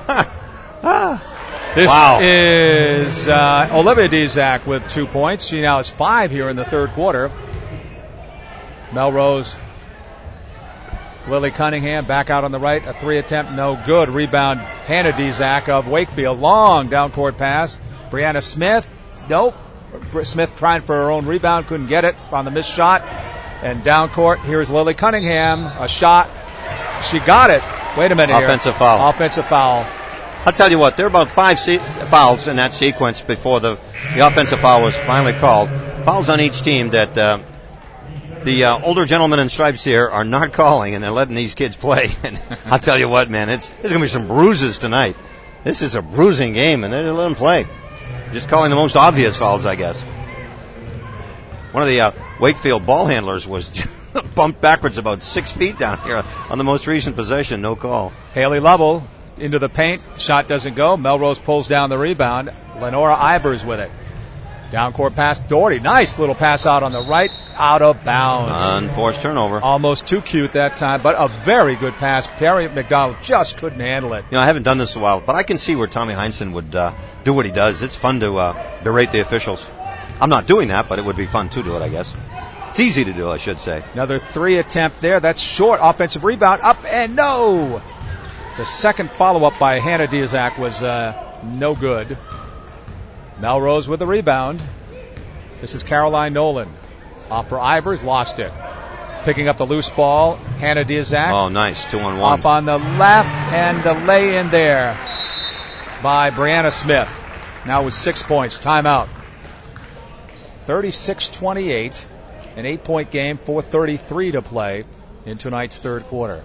This is Olivia Dizak with 2 points. She now has 5 here in the third quarter. Melrose, Lily Cunningham back out on the right. A 3 attempt, no good. Rebound, Hannah Dizak of Wakefield. Long down court pass. Brianna Smith, nope. Smith trying for her own rebound, couldn't get it on the missed shot. And down court, here's Lily Cunningham. A shot. She got it. Wait a minute here. Offensive foul. Offensive foul. I'll tell you what, there are about 5 fouls in that sequence before the offensive foul was finally called. Fouls on each team that the older gentlemen in stripes here are not calling, and they're letting these kids play. And I'll tell you what, man, there's going to be some bruises tonight. This is a bruising game, and they're going to let them play. Just calling the most obvious fouls, I guess. One of the Wakefield ball handlers was bumped backwards about 6 feet down here on the most recent possession. No call. Haley Lovell into the paint. Shot doesn't go. Melrose pulls down the rebound. Lenora Ivers with it. Down court pass. Doherty. Nice little pass out on the right. Out of bounds. Unforced turnover. Almost too cute that time, but a very good pass. Perry McDonald just couldn't handle it. You know, I haven't done this in a while, but I can see where Tommy Heinsohn would do what he does. It's fun to berate the officials. I'm not doing that, but it would be fun to do it, I guess. It's easy to do, I should say. Another 3 attempt there. That's short. Offensive rebound. Up and no. The second follow-up by Hannah Dizak was no good. Melrose with the rebound. This is Caroline Nolan. Off for Ivers. Lost it. Picking up the loose ball. Hannah Dizak. Oh, nice. 2-on-1. Off on the left, and the lay in there by Brianna Smith. Now with 6 points. Timeout. 36-28. An 8-point game, 4:33 to play. in tonight's third quarter.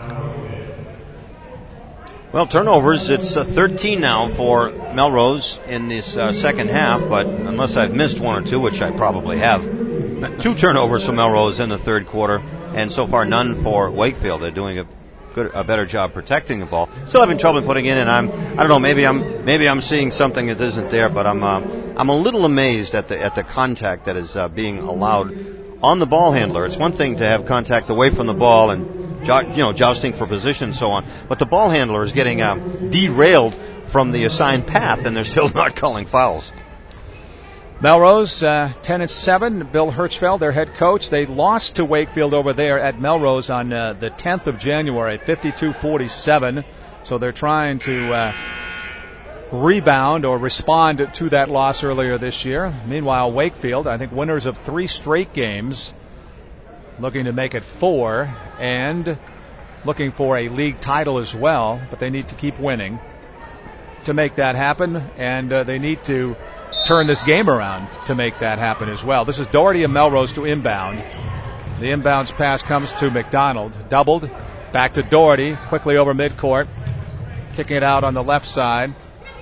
Well, turnovers, it's 13 now for Melrose in this second half, but unless I've missed one or two, which I probably have, 2 turnovers for Melrose in the third quarter, and so far none for Wakefield. They're doing a better job protecting the ball. Still having trouble putting in, and I don't know, maybe I'm seeing something that isn't there, but I'm a little amazed at the contact that is being allowed on the ball handler. It's one thing to have contact away from the ball and jousting for position and so on, but the ball handler is getting derailed from the assigned path, and they're still not calling fouls. Melrose 10-7. Bill Hirschfeld, their head coach, they lost to Wakefield over there at Melrose on the 10th of January, 52-47. So they're trying to rebound or respond to that loss earlier this year. Meanwhile, Wakefield, I think winners of 3 straight games, looking to make it 4 and looking for a league title as well, but they need to keep winning to make that happen, and they need to turn this game around to make that happen as well. This is Doherty of Melrose to inbound. The inbounds pass comes to McDonald. Doubled. Back to Doherty. Quickly over midcourt. Kicking it out on the left side.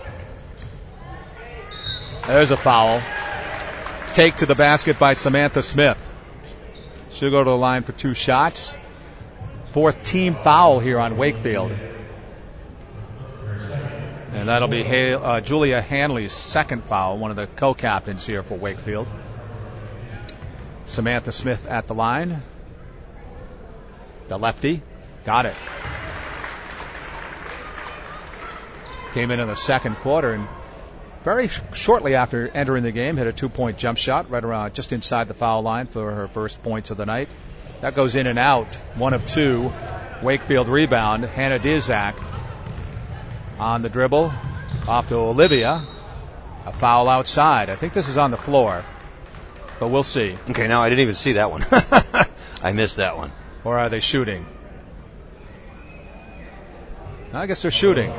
There's a foul. Take to the basket by Samantha Smith. She'll go to the line for 2 shots. 4th team foul here on Wakefield. And that'll be Julia Hanley's 2nd foul, one of the co-captains here for Wakefield. Samantha Smith at the line. The lefty. Got it. Came in the second quarter and very shortly after entering the game hit a 2-point jump shot right around just inside the foul line for her first points of the night. That goes in and out. 1 of 2. Wakefield rebound. Hannah Dizak on the dribble. Off to Olivia. A foul outside. I think this is on the floor, but we'll see. Okay, now I didn't even see that one. I missed that one. Or are they shooting? I guess they're shooting.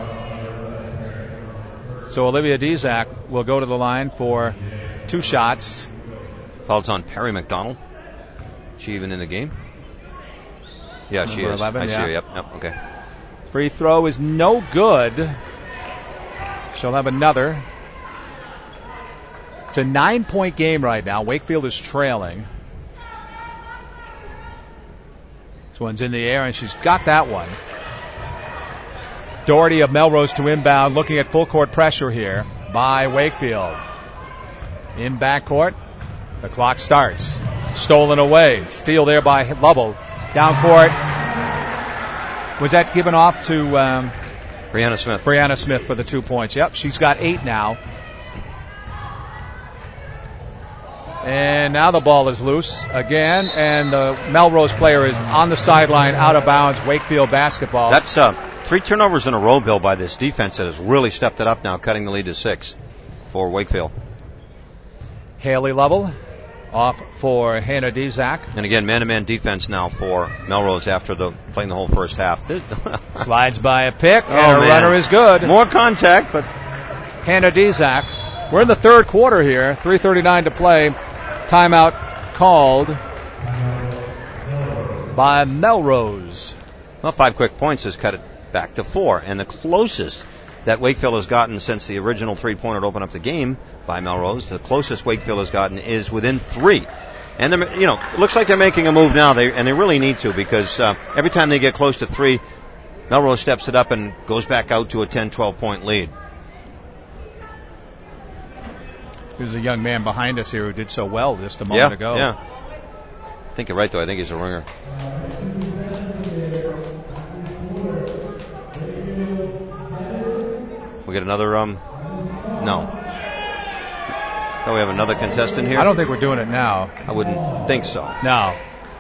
So Olivia Dizak will go to the line for 2 shots. Foul's on Perry McDonald. She even in the game? Yeah, she is. 11, I see her, yep, okay. Free throw is no good. She'll have another. It's a 9-point game right now. Wakefield is trailing. This one's in the air, and she's got that one. Doherty of Melrose to inbound, looking at full court pressure here by Wakefield. In backcourt, the clock starts. Stolen away. Steal there by Lovell. Down court. Was that given off to Brianna Smith? Brianna Smith for the 2 points. Yep, she's got 8 now. And now the ball is loose again, and the Melrose player is on the sideline, out of bounds. Wakefield basketball. That's 3 turnovers in a row, Bill, by this defense that has really stepped it up now, cutting the lead to 6 for Wakefield. Haley Lovell off for Hannah Dizak. And again, man-to-man defense now for Melrose after playing the whole first half. Slides by a pick, and a runner is good. More contact, but Hannah Dizak. We're in the third quarter here. 3:39 to play. Timeout called by Melrose. Well, 5 quick points has cut it back to 4, and the closest that Wakefield has gotten since the original 3-pointer to open up the game by Melrose, the closest Wakefield has gotten is within 3. And it looks like they're making a move now, and they really need to, because every time they get close to 3, Melrose steps it up and goes back out to a 10, 12-point lead. There's a young man behind us here who did so well just a moment ago. Yeah. I think you're right, though. I think he's a ringer. We get another, no. Oh, we have another contestant here? I don't think we're doing it now. I wouldn't think so. No.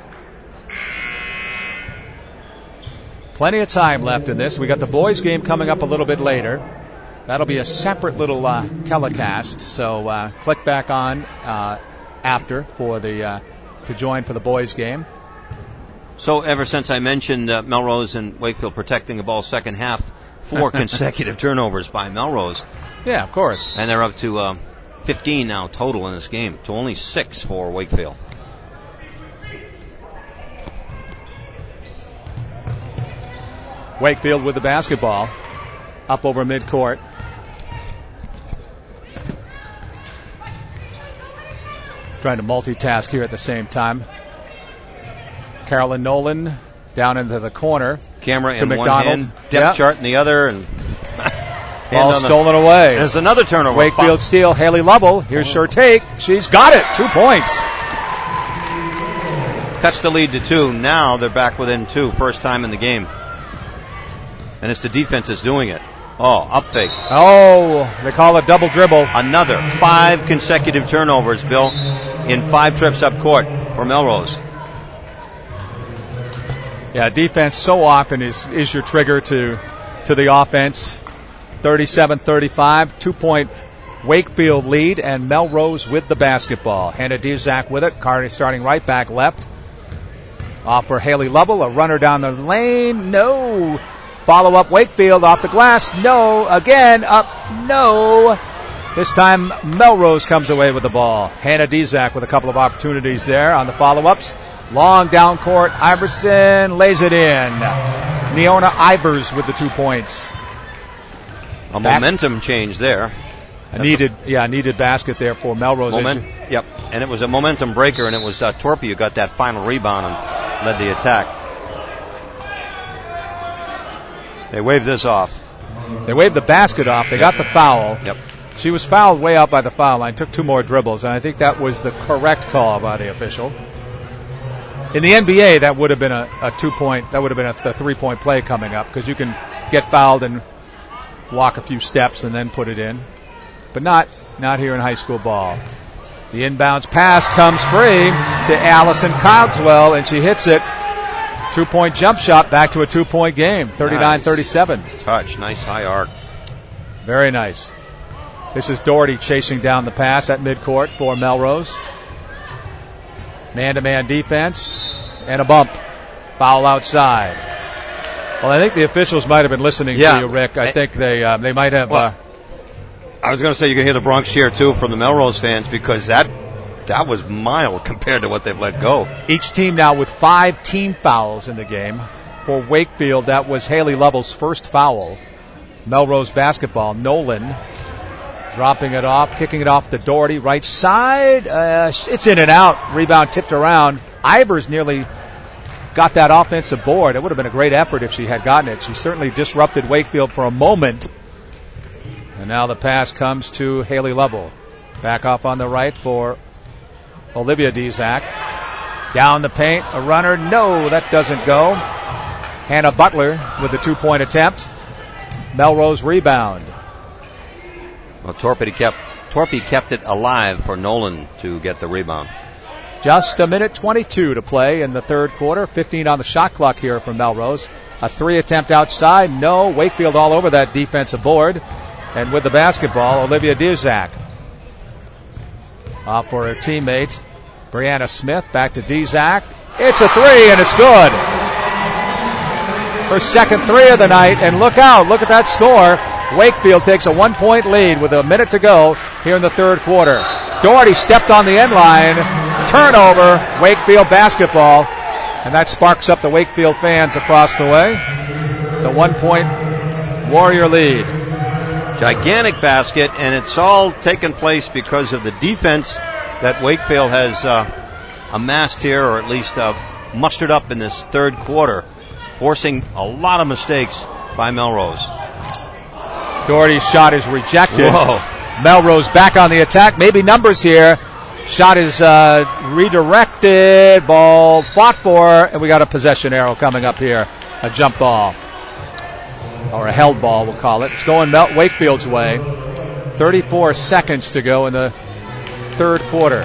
Plenty of time left in this. We got the boys' game coming up a little bit later. That'll be a separate little telecast, so click back on after for to join for the boys' game. So ever since I mentioned Melrose and Wakefield protecting the ball second half, 4 consecutive turnovers by Melrose. Yeah, of course. And they're up to 15 now total in this game, to only 6 for Wakefield. Wakefield with the basketball. Up over midcourt. Trying to multitask here at the same time. Carolyn Nolan down into the corner. Camera to in McDonald. one hand, depth chart in the other, and ball stolen away. There's another turnover. Wakefield steal. Haley Lovell. Here's her take. She's got it. 2 points. Cuts the lead to 2. Now they're back within 2. First time in the game. And it's the defense that's doing it. Oh, up fake. Oh, they call it double dribble. Another 5 consecutive turnovers, Bill, in 5 trips up court for Melrose. Yeah, defense so often is your trigger to the offense. 37-35, 2-point Wakefield lead, and Melrose with the basketball. Hannah Duzak with it. Carney starting right back left. Off for Haley Lovell. A runner down the lane. No. Follow up Wakefield off the glass. No. Again. Up. No. This time Melrose comes away with the ball. Hannah Duzak with a couple of opportunities there on the follow-ups. Long down court. Iverson lays it in. Neona Ivers with the 2 points. A momentum change there. A needed basket there for Melrose. Yep, and it was a momentum breaker, and it was Torpy who got that final rebound and led the attack. They waved this off. They waved the basket off. They got the foul. Yep. She was fouled way out by the foul line, took 2 more dribbles, and I think that was the correct call by the official. In the NBA, that would have been a 2-point, that would have been a 3-point play coming up, because you can get fouled and walk a few steps and then put it in. But not here in high school ball. The inbounds pass comes free to Allison Cogswell, and she hits it. 2-point jump shot, back to a 2-point game, 39-37. Nice touch, nice high arc. Very nice. This is Doherty chasing down the pass at midcourt for Melrose. Man-to-man defense and a bump. Foul outside. Well, I think the officials might have been listening to you, Rick. I think they might have. Well, I was going to say you can hear the Bronx cheer too from the Melrose fans, because that was mild compared to what they've let go. Each team now with 5 team fouls in the game. For Wakefield, that was Haley Lovell's first foul. Melrose basketball. Nolan dropping it off, kicking it off to Doherty, right side. It's in and out. Rebound tipped around. Ivers nearly got that offensive board. It would have been a great effort if she had gotten it. She certainly disrupted Wakefield for a moment. And now the pass comes to Haley Lovell. Back off on the right for Olivia Duzak. Down the paint, a runner. No, that doesn't go. Hannah Butler with the 2-point attempt. Melrose rebound. Well, Torpy kept it alive for Nolan to get the rebound. Just a minute 22 to play in the third quarter. 15 on the shot clock here from Melrose. A 3 attempt outside. No. Wakefield all over that defensive board. And with the basketball, Olivia Duzak. Off for her teammate, Brianna Smith. Back to Duzak. It's a 3, and it's good. Her second 3 of the night. And look out. Look at that score. Wakefield takes a 1-point lead with a minute to go here in the third quarter. Doherty stepped on the end line. Turnover. Wakefield basketball. And that sparks up the Wakefield fans across the way. The 1-point Warrior lead. Gigantic basket, and it's all taken place because of the defense that Wakefield has amassed here, or at least mustered up in this third quarter, forcing a lot of mistakes by Melrose. Doherty's shot is rejected. Whoa. Melrose back on the attack. Maybe numbers here. Shot is redirected. Ball fought for, and we got a possession arrow coming up here. A jump ball. Or a held ball, we'll call it. It's going Wakefield's way. 34 seconds to go in the third quarter.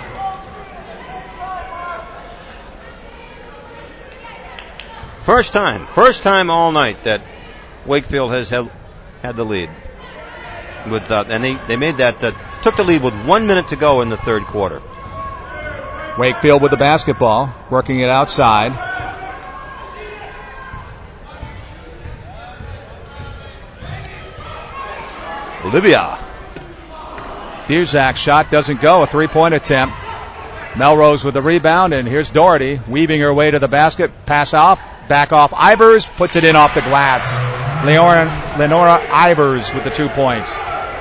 First time all night that Wakefield has had the lead. And they made that, took the lead with 1 minute to go in the third quarter. Wakefield with the basketball, working it outside. Olivia. Duzak's shot doesn't go. A 3-point attempt. Melrose with the rebound, and here's Doherty weaving her way to the basket. Pass off. back off. Ivers puts it in off the glass. Lenora Ivers with the 2 points.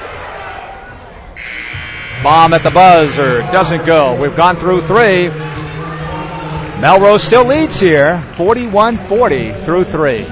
Bomb at the buzzer. Doesn't go. We've gone through 3. Melrose still leads here. 41-40 through 3.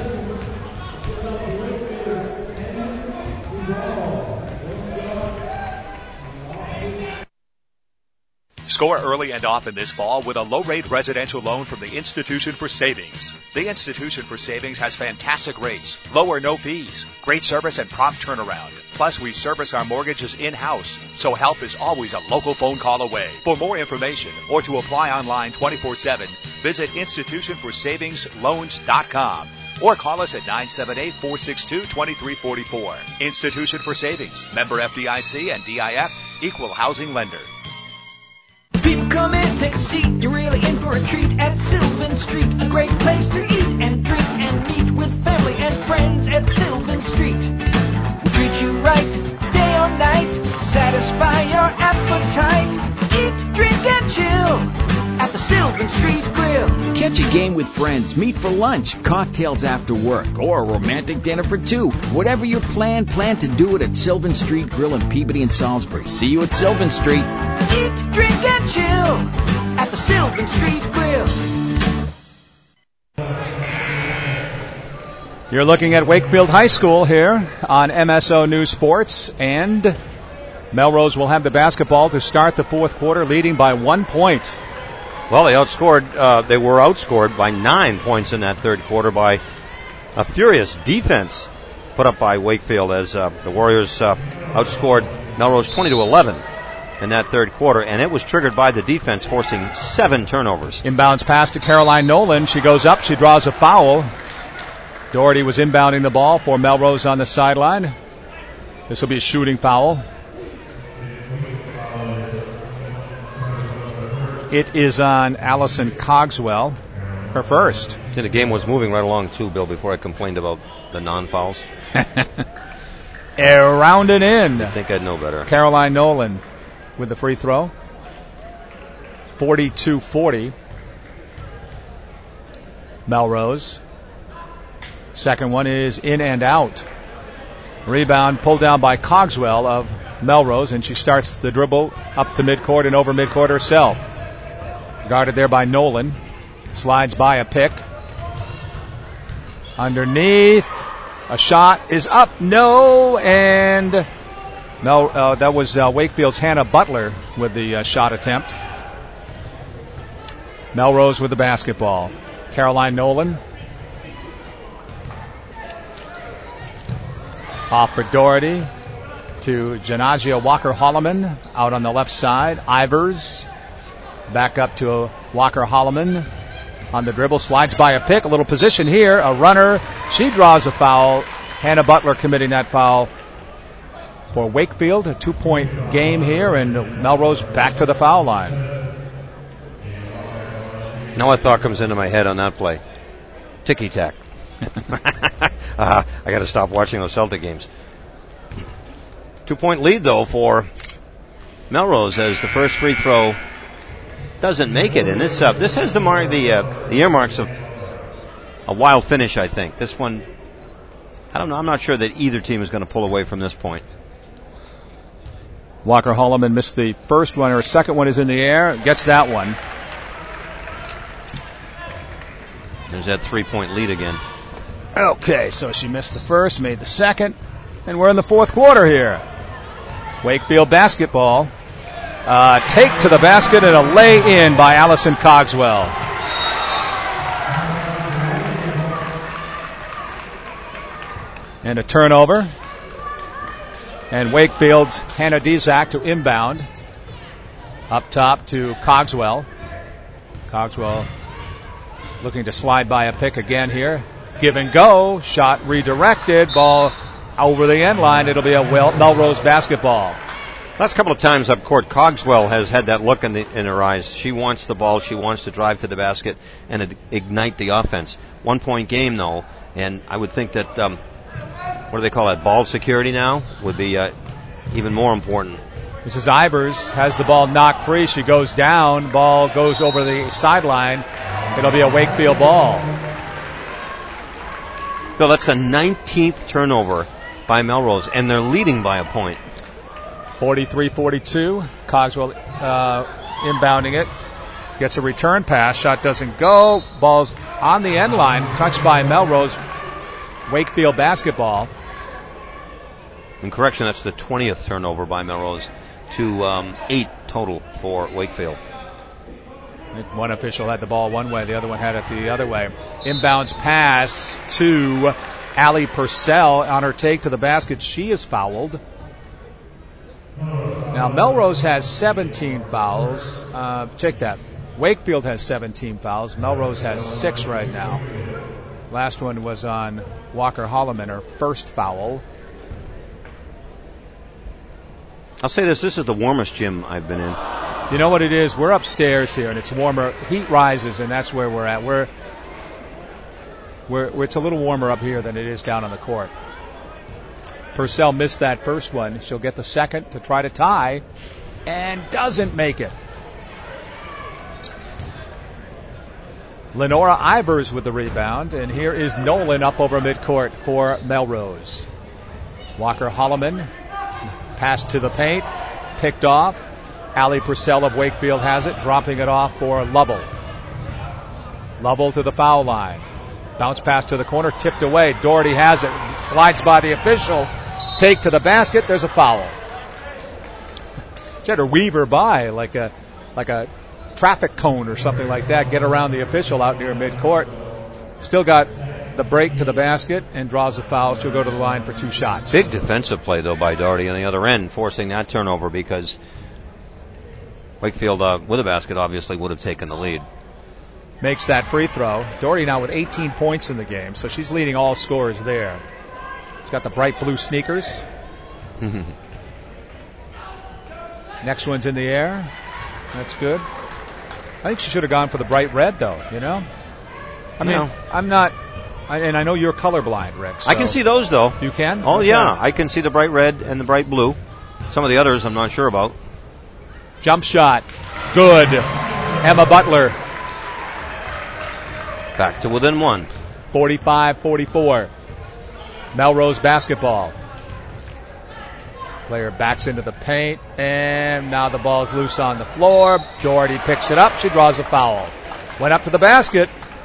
Score early and often this fall with a low-rate residential loan from the Institution for Savings. The Institution for Savings has fantastic rates, low or no fees, great service and prompt turnaround. Plus, we service our mortgages in-house, so help is always a local phone call away. For more information or to apply online 24/7, visit institutionforsavingsloans.com or call us at 978-462-2344. Institution for Savings, member FDIC and DIF, equal housing lender. People come in, take a seat, you're really in for a treat at Sylvan Street. A great place to eat and drink and meet with family and friends at Sylvan Street. We'll treat you right, day or night, satisfy your appetite. Eat, drink and chill at the Sylvan Street Grill. Catch a game with friends, meet for lunch, cocktails after work, or a romantic dinner for 2. Whatever your plan to do it at Sylvan Street Grill in Peabody and Salisbury. See you at Sylvan Street. Eat, drink, and chill at the Sylvan Street Grill. You're looking at Wakefield High School here on MSO News Sports, and Melrose will have the basketball to start the fourth quarter, leading by 1 point. Well, they were outscored by 9 points in that third quarter by a furious defense put up by Wakefield as the Warriors outscored Melrose 20-11 in that third quarter, and it was triggered by the defense forcing 7 turnovers. Inbounds pass to Caroline Nolan. She goes up. She draws a foul. Doherty was inbounding the ball for Melrose on the sideline. This will be a shooting foul. It is on Allison Cogswell, her first. The game was moving right along, too, Bill, before I complained about the non-fouls. Around and in. I think I'd know better. Caroline Nolan with the free throw. 42-40. Melrose. Second one is in and out. Rebound pulled down by Cogswell of Melrose, and she starts the dribble up to midcourt and over midcourt herself. Guarded there by Nolan. Slides by a pick. Underneath. A shot is up. No. And that was Wakefield's Hannah Butler with the shot attempt. Melrose with the basketball. Caroline Nolan. Off for Doherty to Janagia Walker-Holloman out on the left side. Ivers back up to Walker-Holloman on the dribble. Slides by a pick. A little position here. A runner. She draws a foul. Hannah Butler committing that foul for Wakefield. A 2-point game here, and Melrose back to the foul line. Now a thought comes into my head on that play. Ticky-tack. I got to stop watching those Celtic games. 2-point lead, though, for Melrose as the first free throw doesn't make it. And this has the earmarks of a wild finish, I think. This one, I don't know. I'm not sure that either team is going to pull away from this point. Walker-Holloman missed the first one. Her second one is in the air. Gets that one. There's that 3-point lead again. Okay, so she missed the first, made the second, and we're in the fourth quarter here. Wakefield basketball. Take to the basket and a lay in by Allison Cogswell. And a turnover. And Wakefield's Hannah Dizak to inbound. Up top to Cogswell. Cogswell looking to slide by a pick again here. Give and go. Shot redirected. Ball over the end line. It'll be a Melrose basketball. Last couple of times up court, Cogswell has had that look in her eyes. She wants the ball. She wants to drive to the basket and ignite the offense. 1-point game, though, and I would think that, what do they call that, ball security now would be even more important. Mrs. Ivers has the ball knocked free. She goes down. Ball goes over the sideline. It'll be a Wakefield ball. Bill, that's the 19th turnover by Melrose, and they're leading by a point. 43-42. Cogswell inbounding it. Gets a return pass. Shot doesn't go. Ball's on the end line. Touched by Melrose. Wakefield basketball. In correction, that's the 20th turnover by Melrose to 8 total for Wakefield. One official had the ball one way, the other one had it the other way. Inbounds pass to Allie Purcell on her take to the basket. She is fouled. Now Melrose has 17 fouls. Check that. Wakefield has 17 fouls. Melrose has 6 right now. Last one was on Walker Holloman, her first foul. I'll say this is the warmest gym I've been in. You know what it is? We're upstairs here, and it's warmer. Heat rises, and that's where we're at. It's a little warmer up here than it is down on the court. Purcell missed that first one. She'll get the second to try to tie, and doesn't make it. Lenora Ivers with the rebound, and here is Nolan up over midcourt for Melrose. Walker Holloman, pass to the paint, picked off. Allie Purcell of Wakefield has it, dropping it off for Lovell. Lovell to the foul line. Bounce pass to the corner, tipped away. Doherty has it, slides by the official. Take to the basket, there's a foul. She had her weaver by like a traffic cone or something like that, get around the official out near midcourt. Still got the break to the basket and draws a foul. She'll go to the line for 2 shots. Big defensive play, though, by Doherty on the other end, forcing that turnover because Wakefield, with a basket, obviously would have taken the lead. Makes that free throw. Doherty now with 18 points in the game, so she's leading all scorers there. She's got the bright blue sneakers. Next one's in the air. That's good. I think she should have gone for the bright red, though, you know? I mean, I'm not, and I know you're colorblind, Rick. So. I can see those, though. You can? Oh, okay. Yeah. I can see the bright red and the bright blue. Some of the others I'm not sure about. Jump shot. Good. Emma Butler. Back to within 1. 45-44. Melrose basketball. Player backs into the paint, and now the ball's loose on the floor. Doherty picks it up. She draws a foul. Went up to the basket.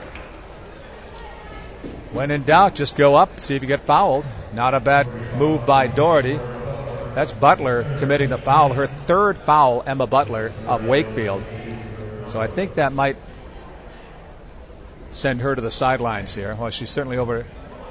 When in doubt, just go up, see if you get fouled. Not a bad move by Doherty. That's Butler committing the foul. Her third foul, Emma Butler of Wakefield. So I think that might send her to the sidelines here. Well, she's certainly over.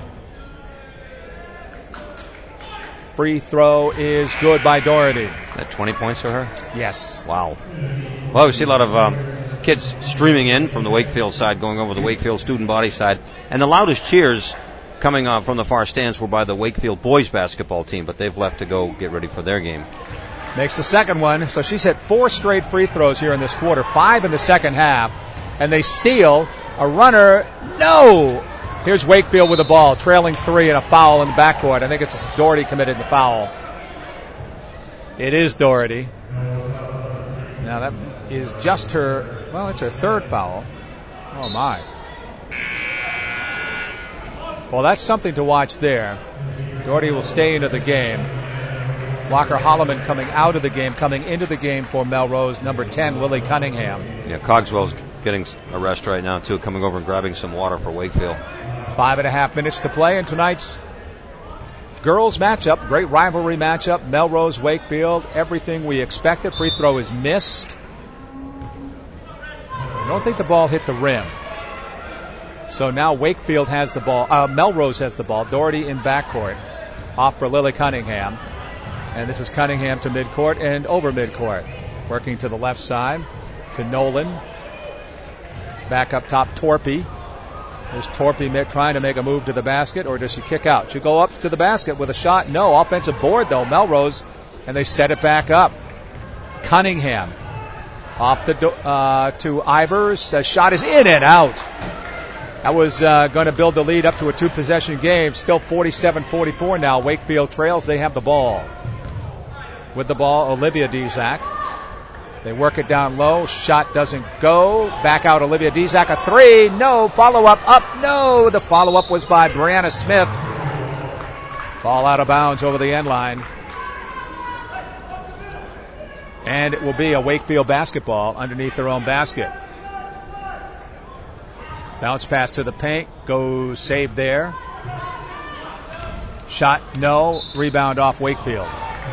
Free throw is good by Doherty. That 20 points for her? Yes. Wow. Well, we see a lot of kids streaming in from the Wakefield side, going over the Wakefield student body side. And the loudest cheers coming from the far stands were by the Wakefield boys basketball team, but they've left to go get ready for their game. Makes the second one. So she's hit 4 straight free throws here in this quarter, 5 in the second half. And they steal. A runner. No! Here's Wakefield with the ball, trailing 3 and a foul in the backcourt. I think it's Doherty committed the foul. It is Doherty. Now that is just her, well, it's her third foul. Oh, my. Well, that's something to watch there. Doherty will stay into the game. Walker Holloman coming out of the game, coming into the game for Melrose, number 10, Lily Cunningham. Yeah, Cogswell's getting a rest right now, too, coming over and grabbing some water for Wakefield. 5.5 minutes to play in tonight's girls matchup. Great rivalry matchup. Melrose, Wakefield, everything we expected. Free throw is missed. I don't think the ball hit the rim. So now Wakefield has the ball. Melrose has the ball. Doherty in backcourt. Off for Lily Cunningham. And this is Cunningham to midcourt and over midcourt. Working to the left side to Nolan. Back up top, Torpy. Is Torpy trying to make a move to the basket, or does she kick out? She'll go up to the basket with a shot. No, offensive board, though, Melrose, and they set it back up. Cunningham off to Ivers. The shot is in and out. That was going to build the lead up to a 2-possession game. Still 47-44 now. Wakefield trails. They have the ball. With the ball, Olivia Dizak. They work it down low. Shot doesn't go. Back out Olivia Dezak. A three. No. Follow-up. Up. No. The follow-up was by Brianna Smith. Ball out of bounds over the end line. And it will be a Wakefield basketball underneath their own basket. Bounce pass to the paint. Goes saved there. Shot no. Rebound off Wakefield.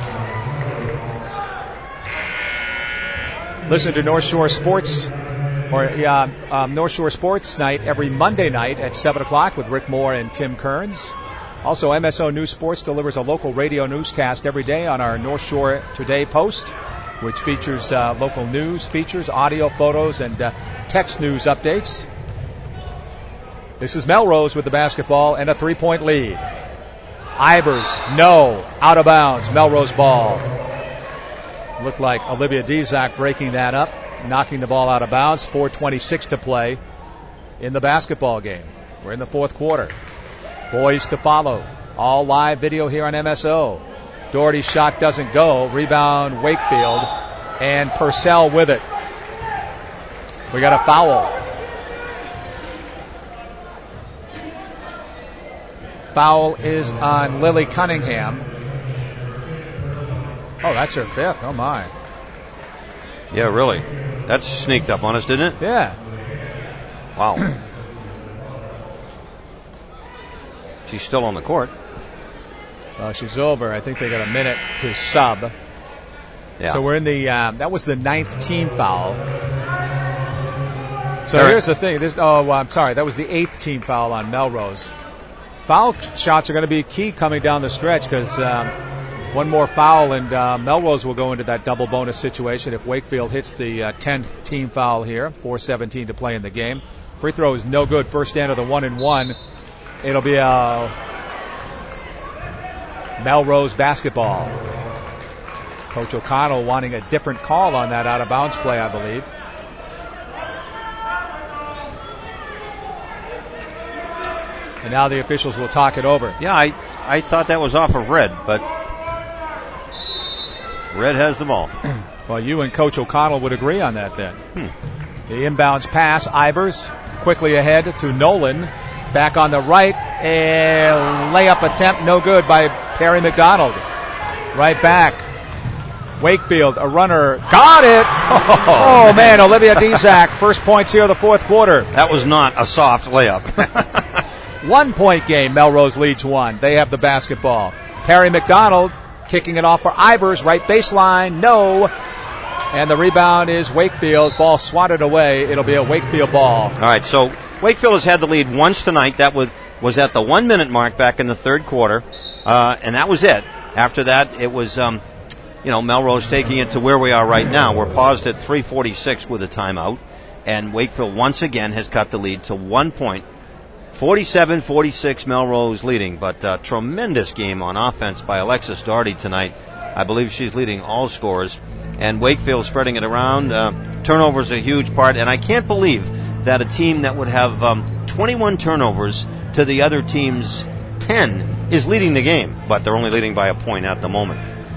Listen to North Shore Sports North Shore Sports Night every Monday night at 7 o'clock with Rick Moore and Tim Kearns. Also, MSO News Sports delivers a local radio newscast every day on our North Shore Today post, which features local news features, audio, photos, and text news updates. This is Melrose with the basketball and a 3-point lead. Ivers, no, out of bounds, Melrose ball. Looked like Olivia Dezak breaking that up, knocking the ball out of bounds. 4:26 to play in the basketball game. We're in the fourth quarter. Boys to follow. All live video here on MSO. Doherty's shot doesn't go. Rebound Wakefield, and Purcell with it. We got a foul. Foul is on Lily Cunningham. Oh, that's her fifth. Oh, my. Yeah, really. That's sneaked up on us, didn't it? Yeah. Wow. She's still on the court. Well, she's over. I think they got a minute to sub. Yeah. So we're in the, that was the 9th team foul. So here's the thing. I'm sorry. That was the 8th team foul on Melrose. Foul shots are going to be key coming down the stretch because one more foul and Melrose will go into that double bonus situation if Wakefield hits the 10th team foul here. 4:17 to play in the game. Free throw is no good. First stand of the 1-and-1. It'll be a Melrose basketball. Coach O'Connell wanting a different call on that out-of-bounds play, I believe. And now the officials will talk it over. Yeah, I thought that was off of Red, but Red has the ball. Well, you and Coach O'Connell would agree on that then. The inbounds pass, Ivers quickly ahead to Nolan. Back on the right, a layup attempt, no good by Perry McDonald. Right back. Wakefield, a runner, got it! Oh man, Olivia Dezak, first points here of the fourth quarter. That was not a soft layup. 1 point game, Melrose leads one. They have the basketball. Perry McDonald kicking it off for Ivers, right baseline, no. And the rebound is Wakefield. Ball swatted away. It'll be a Wakefield ball. All right, so Wakefield has had the lead once tonight. That was at the 1 minute mark back in the third quarter. And that was it. After that, it was, Melrose taking it to where we are right now. We're paused at 3:46 with a timeout. And Wakefield once again has cut the lead to 1 point. 47-46 Melrose leading, but tremendous game on offense by Alexis Doherty tonight. I believe she's leading all scorers. And Wakefield spreading it around. Turnovers are a huge part, and I can't believe that a team that would have 21 turnovers to the other team's 10 is leading the game, but they're only leading by a point at the moment.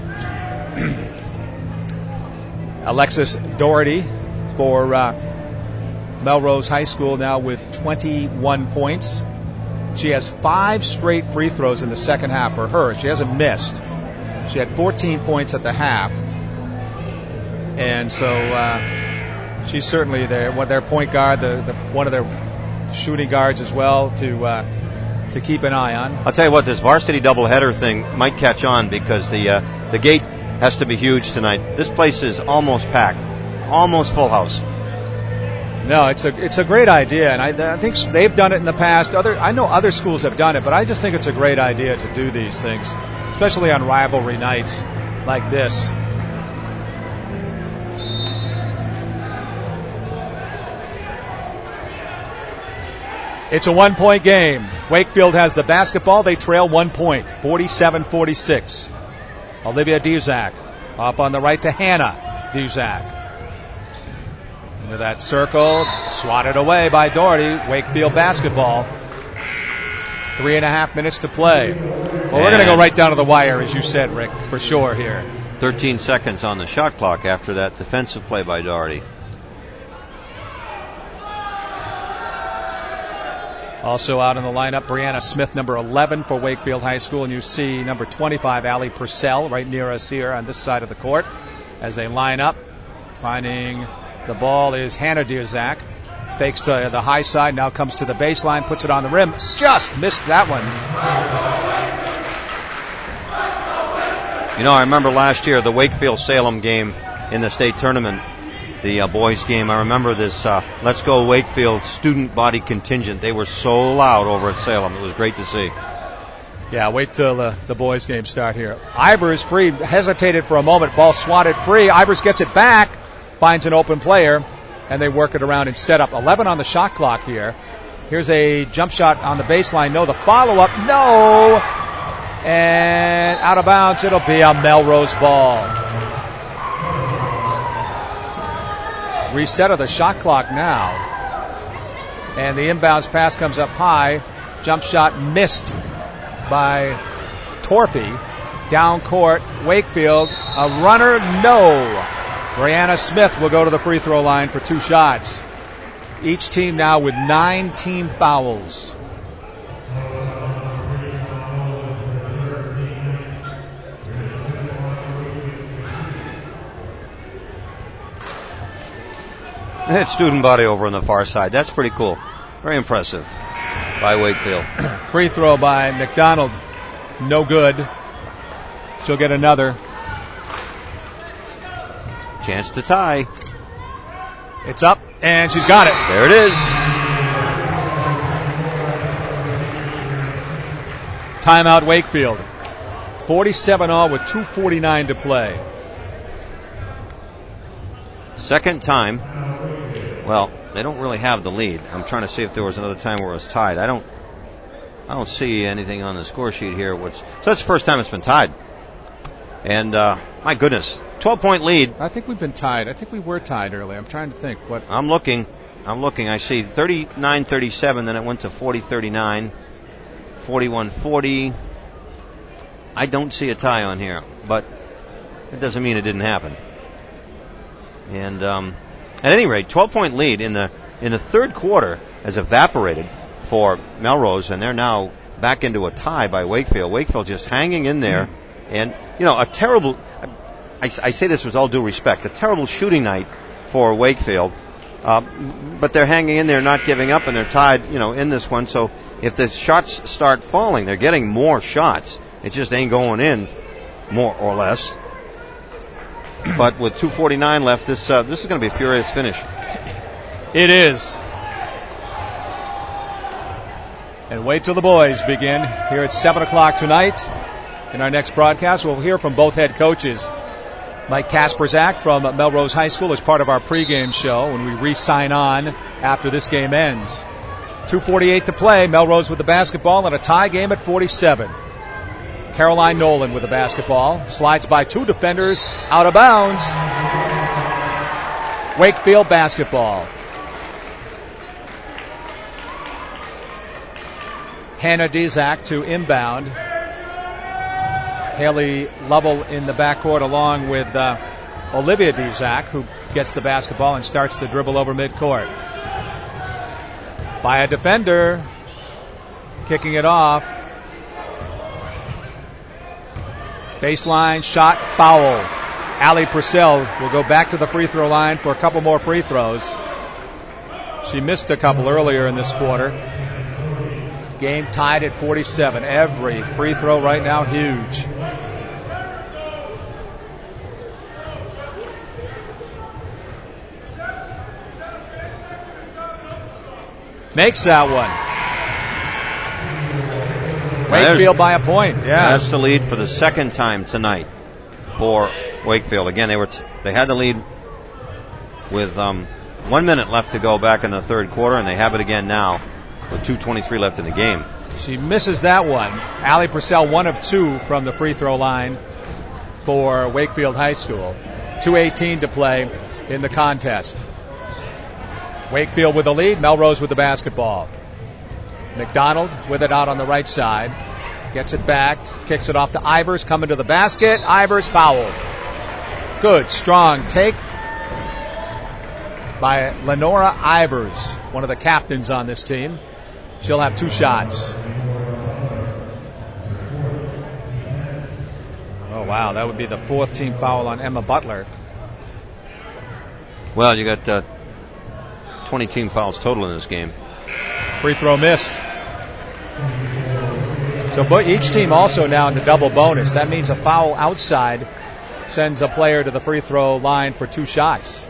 Alexis Doherty for Melrose High School now with 21 points. She has 5 straight free throws in the second half for her. She hasn't missed. She had 14 points at the half. And so she's certainly their point guard, one of their shooting guards as well to keep an eye on. I'll tell you what, this varsity doubleheader thing might catch on because the gate has to be huge tonight. This place is almost packed, almost full house. No, it's a great idea, and I think they've done it in the past. I know other schools have done it, but I just think it's a great idea to do these things, especially on rivalry nights like this. It's a 1 point game. Wakefield has the basketball. They trail 1 point, 47-46. Olivia Dezak off on the right to Hannah Dezak. Into that circle, swatted away by Doherty. Wakefield basketball. 3.5 minutes to play. Well, we're going to go right down to the wire, as you said, Rick, for sure here. 13 seconds on the shot clock after that defensive play by Doherty. Also out in the lineup, Brianna Smith, number 11 for Wakefield High School. And you see number 25, Allie Purcell, right near us here on this side of the court as they line up. Finding the ball is Hannah Dierzak. Fakes to the high side, now comes to the baseline, puts it on the rim. Just missed that one. You know, I remember last year the Wakefield-Salem game in the state tournament, the boys game. I remember this Let's Go Wakefield student body contingent. They were so loud over at Salem. It was great to see. Yeah, wait till the boys game start here. Ivers free, hesitated for a moment. Ball swatted free. Ivers gets it back, finds an open player, and they work it around and set up. 11 on the shot clock here. Here's a jump shot on the baseline. No, the follow-up. No! And out of bounds. It'll be a Melrose ball. Reset of the shot clock now. And the inbounds pass comes up high. Jump shot missed by Torpy. Down court, Wakefield. A runner, no. Brianna Smith will go to the free throw line for 2 shots. Each team now with 9 team fouls. That student body over on the far side. That's pretty cool. Very impressive by Wakefield. Free throw by McDonald. No good. She'll get another. Chance to tie. It's up, and she's got it. There it is. Timeout Wakefield. 47-all with 2:49 to play. Second time. Well, they don't really have the lead. I'm trying to see if there was another time where it was tied. I don't see anything on the score sheet here. So that's the first time it's been tied. And my goodness, 12-point lead. I think we've been tied. I think we were tied earlier. I'm trying to think what. I'm looking. I see 39-37. Then it went to 40-39, 41-40. I don't see a tie on here, but it doesn't mean it didn't happen. And at any rate, 12-point lead in the third quarter has evaporated for Melrose, and they're now back into a tie by Wakefield. Wakefield just hanging in there, and a terrible. I say this with all due respect, a terrible shooting night for Wakefield, but they're hanging in there, not giving up, and they're tied, in this one. So if the shots start falling, they're getting more shots. It just ain't going in, more or less. But with 2:49 left, this is going to be a furious finish. It is. And wait till the boys begin here at 7 o'clock tonight. In our next broadcast, we'll hear from both head coaches. Mike Kasperzak from Melrose High School is part of our pregame show when we re-sign on after this game ends. 2:48 to play. Melrose with the basketball and a tie game at 47. Caroline Nolan with the basketball. Slides by 2 defenders. Out of bounds. Wakefield basketball. Hannah Dierzak to inbound. Haley Lovell in the backcourt along with Olivia Dierzak, who gets the basketball and starts the dribble over midcourt. By a defender. Kicking it off. Baseline shot, foul. Allie Purcell will go back to the free throw line for a couple more free throws. She missed a couple earlier in this quarter. Game tied at 47. Every free throw right now huge. Makes that one. Wakefield by a point. Yeah, that's the lead for the second time tonight for Wakefield. Again, they had the lead with 1 minute left to go back in the third quarter, and they have it again now with 2:23 left in the game. She misses that one. Allie Purcell, 1 of 2 from the free throw line for Wakefield High School. 2:18 to play in the contest. Wakefield with the lead. Melrose with the basketball. McDonald with it out on the right side. Gets it back. Kicks it off to Ivers. Coming to the basket. Ivers fouled. Good, strong take by Lenora Ivers, one of the captains on this team. She'll have 2 shots. Oh, wow, that would be the 4th team foul on Emma Butler. Well, you got 20 team fouls total in this game. Free throw missed. So each team also now in the double bonus. That means a foul outside sends a player to the free throw line for 2 shots.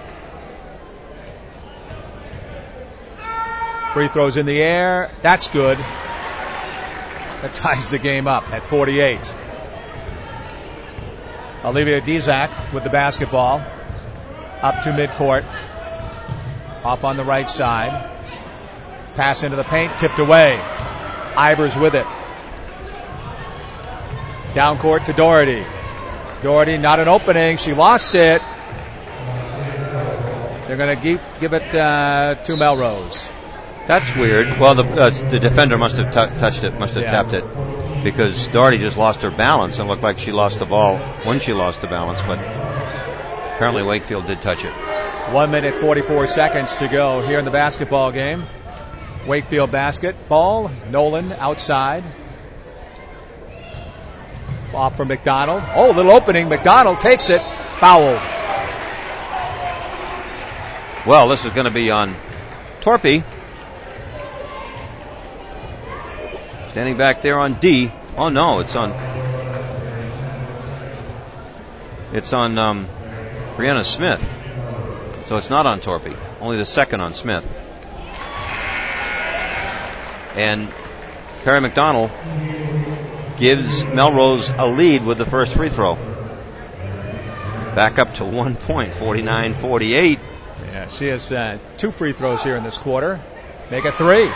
Free throws in the air. That's good. That ties the game up at 48. Olivia Dizak with the basketball. Up to midcourt. Off on the right side. Pass into the paint. Tipped away. Ivers with it. Down court to Doherty. Doherty, not an opening. She lost it. They're going to give it to Melrose. That's weird. Well, the defender must have touched it, must have tapped it, because Doherty just lost her balance and looked like she lost the ball when she lost the balance, but apparently Wakefield did touch it. 1 minute, 44 seconds to go here in the basketball game. Wakefield basketball. Nolan outside. Off for McDonald. Oh, little opening. McDonald takes it. Foul. Well, this is going to be on Torpy. Standing back there on D. Oh, no, it's on Brianna Smith. So it's not on Torpy. Only the second on Smith. And Perry McDonald gives Melrose a lead with the first free throw. Back up to 1 point, 49-48. Yeah, she has 2 free throws here in this quarter. Make it 3.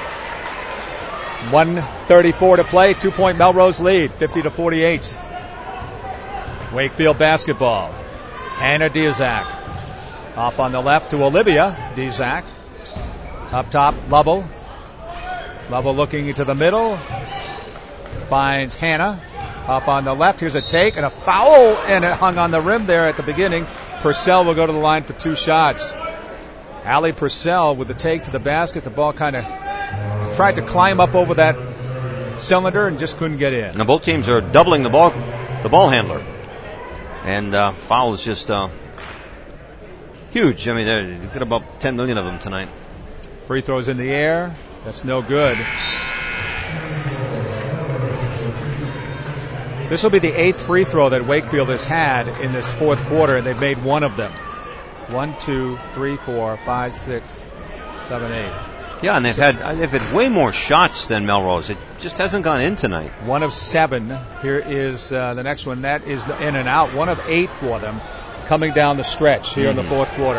1:34 to play. 2-point Melrose lead, 50-48. Wakefield basketball. Hannah Dizak. Off on the left to Olivia Dizak. Up top, Lovell. Lovell looking into the middle. Finds Hannah. Up on the left. Here's a take and a foul, and it hung on the rim there at the beginning. Purcell will go to the line for 2 shots. Allie Purcell with the take to the basket. The ball kind of tried to climb up over that cylinder and just couldn't get in. Now both teams are doubling the ball handler. And foul is just huge. I mean, they've got about 10 million of them tonight. Free throws in the air. That's no good. This will be the 8th free throw that Wakefield has had in this 4th quarter, and they've made 1 of them. 1, 2, 3, 4, 5, 6, 7, 8. Yeah, and they've had way more shots than Melrose. It just hasn't gone in tonight. 1 of 7. Here is the next one. That is in and out. 1 of 8 for them coming down the stretch here in the 4th quarter.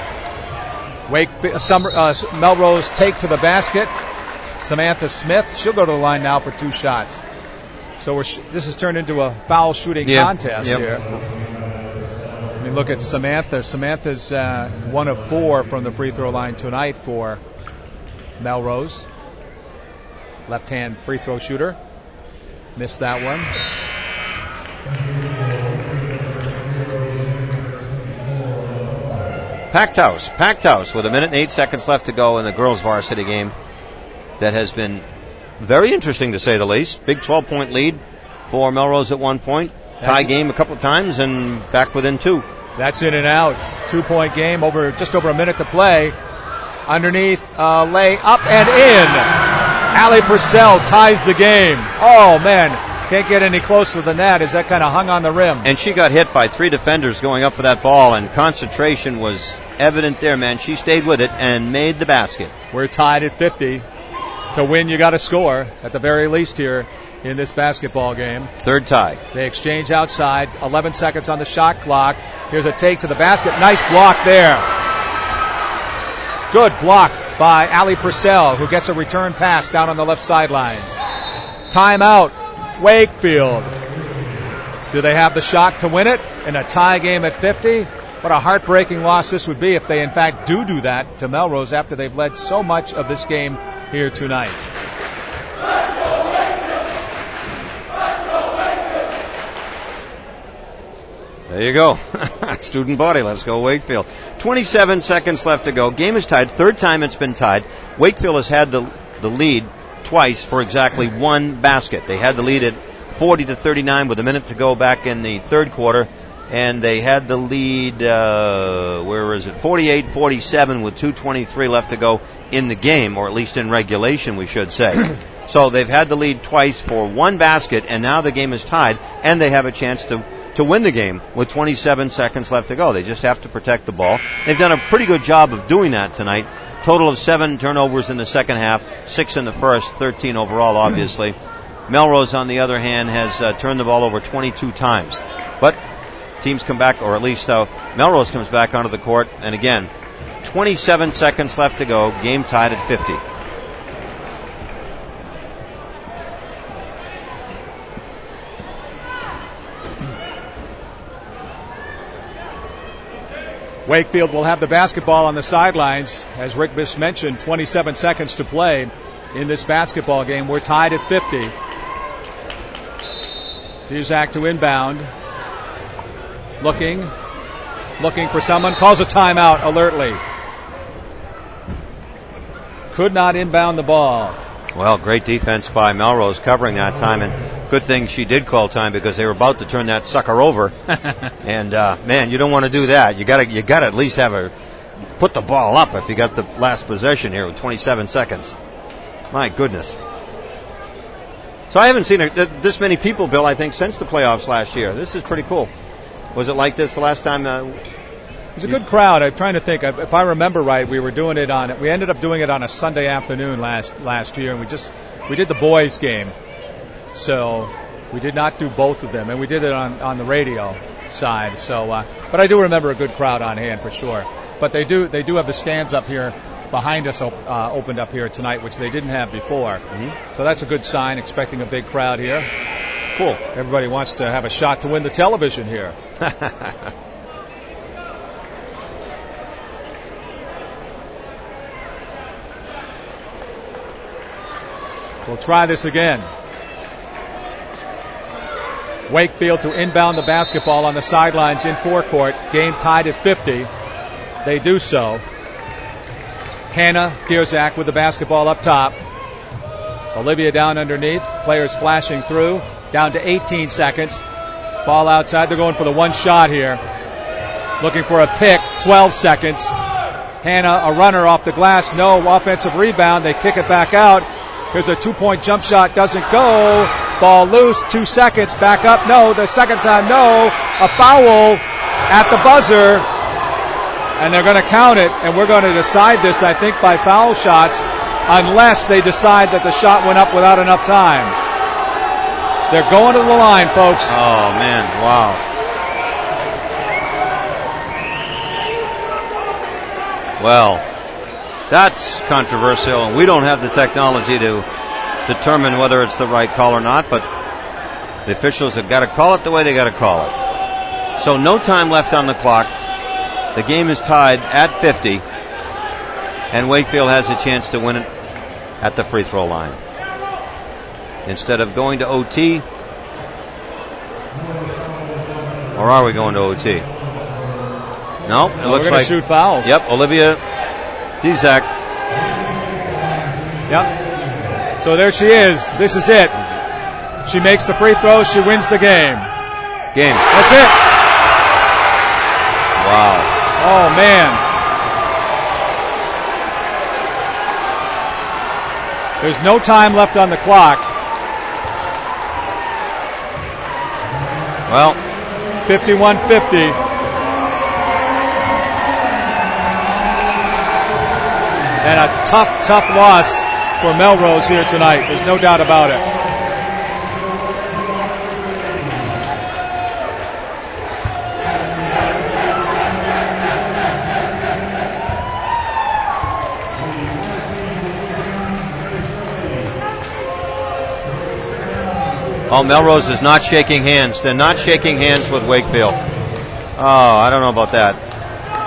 Melrose take to the basket. Samantha Smith. She'll go to the line now for 2 shots. So this has turned into a foul shooting contest here. I mean, look at Samantha. Samantha's 1 of 4 from the free throw line tonight for Melrose. Left-hand free throw shooter. Missed that one. Packed house with 1 minute and 8 seconds left to go in the girls varsity game. That has been very interesting, to say the least. Big 12-point lead for Melrose at 1 point. Tie game a couple of times and back within 2. That's in and out. 2-point game, just over a minute to play. Underneath, lay up and in. Allie Purcell ties the game. Oh, man. Can't get any closer than that as that kind of hung on the rim. And she got hit by 3 defenders going up for that ball, and concentration was evident there, man. She stayed with it and made the basket. We're tied at 50. To win, you got to score, at the very least here in this basketball game. 3rd tie. They exchange outside. 11 seconds on the shot clock. Here's a take to the basket. Nice block there. Good block by Allie Purcell, who gets a return pass down on the left sidelines. Timeout, Wakefield. Do they have the shot to win it in a tie game at 50? What a heartbreaking loss this would be if they, in fact, do that to Melrose after they've led so much of this game here tonight. There you go. Student body. Let's go Wakefield. 27 seconds left to go. Game is tied. Third time it's been tied. Wakefield has had the lead twice for exactly one basket. They had the lead at 40-39 with a minute to go back in the third quarter. And they had the lead, 48-47 with 2:23 left to go in the game, or at least in regulation, we should say. So they've had the lead twice for one basket, and now the game is tied, and they have a chance to win the game with 27 seconds left to go. They just have to protect the ball. They've done a pretty good job of doing that tonight. Total of 7 turnovers in the second half, 6 in the first, 13 overall, obviously. Melrose, on the other hand, has turned the ball over 22 times. But teams come back, or at least Melrose comes back onto the court, and again, 27 seconds left to go, game tied at 50. Wakefield will have the basketball on the sidelines. As Rick Biss mentioned, 27 seconds to play in this basketball game. We're tied at 50. Duzak to inbound. Looking for someone. Calls a timeout alertly. Could not inbound the ball. Well, great defense by Melrose covering that time, and good thing she did call time because they were about to turn that sucker over. And man, you don't want to do that. You got to at least put the ball up if you got the last possession here with 27 seconds. My goodness. So I haven't seen this many people, Bill, I think, since the playoffs last year. This is pretty cool. Was it like this the last time? It was a good crowd. I'm trying to think. If I remember right, we ended up doing it on a Sunday afternoon last year, and we did the boys game. So we did not do both of them, and we did it on the radio side. So, but I do remember a good crowd on hand for sure. But they do have the stands up here behind us opened up here tonight, which they didn't have before. Mm-hmm. So that's a good sign. Expecting a big crowd here. Cool. Everybody wants to have a shot to win the television here. We'll try this again. Wakefield to inbound the basketball on the sidelines in forecourt. Game tied at 50. They do so. Hannah Dierzak with the basketball up top. Olivia down underneath. Players flashing through. Down to 18 seconds. Ball outside. They're going for the one shot here. Looking for a pick. 12 seconds. Hannah, a runner off the glass. No offensive rebound. They kick it back out. Here's a 2-point jump shot. Doesn't go. Ball loose. 2 seconds. Back up. No. The second time, no. A foul at the buzzer. And they're going to count it. And we're going to decide this, I think, by foul shots, unless they decide that the shot went up without enough time. They're going to the line, folks. Oh, man. Wow. Well, that's controversial, and we don't have the technology to determine whether it's the right call or not, but the officials have got to call it the way they got to call it. So no time left on the clock. The game is tied at 50, and Wakefield has a chance to win it at the free throw line. Instead of going to OT, or are we going to OT? No, it looks like shoot fouls. Yep, Olivia Duzak. Yep. So there she is. This is it. She makes the free throw. She wins the game. That's it. Wow. Oh, man. There's no time left on the clock. Well, 51-50. And a tough loss for Melrose here tonight. There's no doubt about it. Oh, Melrose is not shaking hands. They're not shaking hands with Wakefield. Oh, I don't know about that.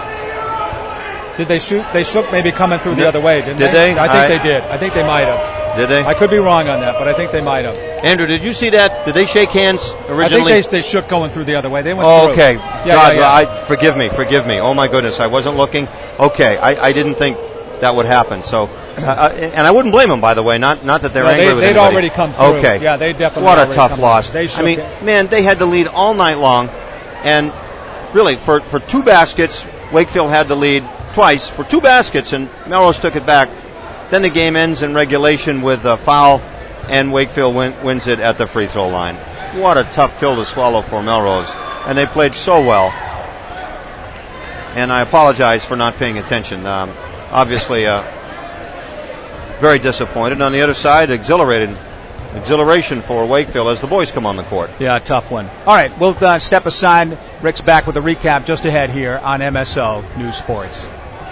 Did they shoot? They shook maybe coming through the other way, didn't they? Did they? I think they did. I think they might have. Did they? I could be wrong on that, but I think they might have. Andrew, did you see that? Did they shake hands originally? I think they shook going through the other way. They went through. Okay. Yeah. Forgive me. Oh, my goodness. I wasn't looking. Okay. I didn't think that would happen. So, and I wouldn't blame them, by the way. Not that they're angry with anybody. They'd already come through. Okay. Yeah, they definitely. What a tough loss. Man, they had the lead all night long, and really for 2 baskets, Wakefield had the lead twice for 2 baskets, and Melrose took it back. Then the game ends in regulation with a foul, and Wakefield wins it at the free throw line. What a tough pill to swallow for Melrose, and they played so well. And I apologize for not paying attention. Obviously, very disappointed. On the other side, exhilaration for Wakefield as the boys come on the court. Yeah, tough one. All right, we'll step aside. Rick's back with a recap just ahead here on MSO News Sports.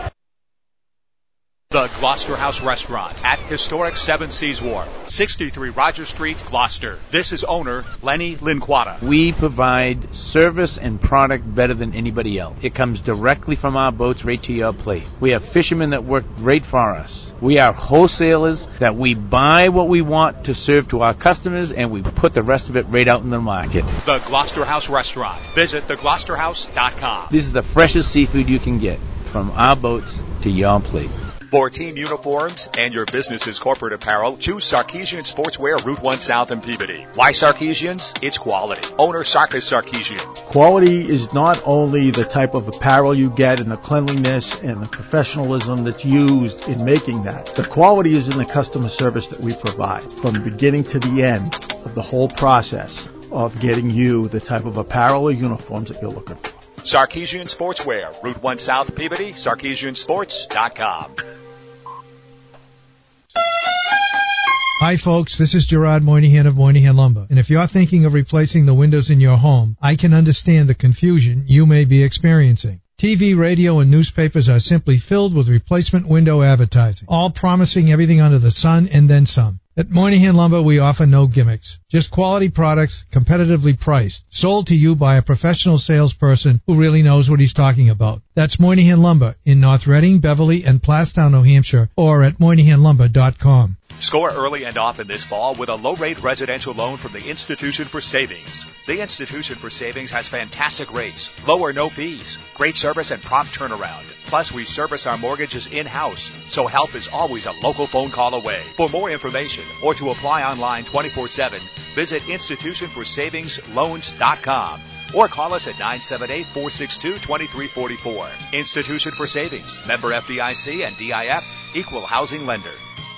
The Gloucester House Restaurant at historic Seven Seas Wharf, 63 Roger Street, Gloucester. This is owner Lenny Linquata. We provide service and product better than anybody else. It comes directly from our boats right to your plate. We have fishermen that work great for us. We are wholesalers that we buy what we want to serve to our customers, and we put the rest of it right out in the market. The Gloucester House Restaurant. Visit thegloucesterhouse.com. This is the freshest seafood you can get from our boats to your plate. For team uniforms and your business's corporate apparel, choose Sarkeesian Sportswear, Route 1 South in Peabody. Why Sarkeesians? It's quality. Owner Sarkis Sarkeesian. Quality is not only the type of apparel you get and the cleanliness and the professionalism that's used in making that. The quality is in the customer service that we provide from the beginning to the end of the whole process of getting you the type of apparel or uniforms that you're looking for. Sarkeesian Sportswear, Route 1 South Peabody, SarkeesianSports.com. Hi folks, this is Gerard Moynihan of Moynihan Lumber, and if you're thinking of replacing the windows in your home, I can understand the confusion you may be experiencing. TV, radio, and newspapers are simply filled with replacement window advertising, all promising everything under the sun and then some. At Moynihan Lumber, we offer no gimmicks, just quality products, competitively priced, sold to you by a professional salesperson who really knows what he's talking about. That's Moynihan Lumber in North Reading, Beverly, and Plastown, New Hampshire, or at MoynihanLumber.com. Score early and often this fall with a low-rate residential loan from the Institution for Savings. The Institution for Savings has fantastic rates, low or no fees, great service, and prompt turnaround. Plus, we service our mortgages in-house, so help is always a local phone call away. For more information or to apply online 24/7, visit institutionforsavingsloans.com or call us at 978-462-2344. Institution for Savings, member FDIC and DIF, equal housing lender.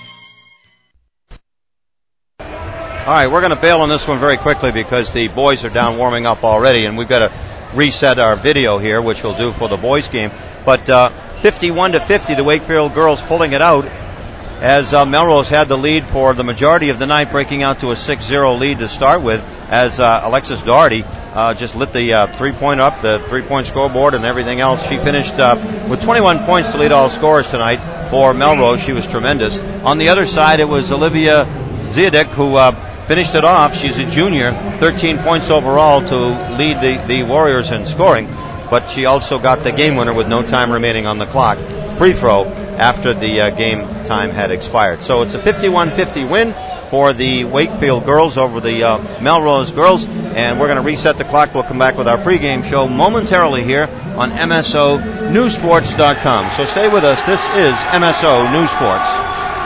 All right, we're going to bail on this one very quickly because the boys are down warming up already, and we've got to reset our video here, which we'll do for the boys' game. But 51-50, the Wakefield girls pulling it out as Melrose had the lead for the majority of the night, breaking out to a 6-0 lead to start with as Alexis Doherty just lit the three-point up, the three-point scoreboard and everything else. She finished with 21 points to lead all scorers tonight for Melrose. She was tremendous. On the other side, it was Olivia Ziadek who finished it off. She's a junior, 13 points overall to lead the Warriors in scoring, but she also got the game winner with no time remaining on the clock. Free throw after the game time had expired. So it's a 51-50 win for the Wakefield girls over the Melrose girls, and we're going to reset the clock. We'll come back with our pregame show momentarily here on MSONewsports.com. So stay with us. This is MSO News Sports.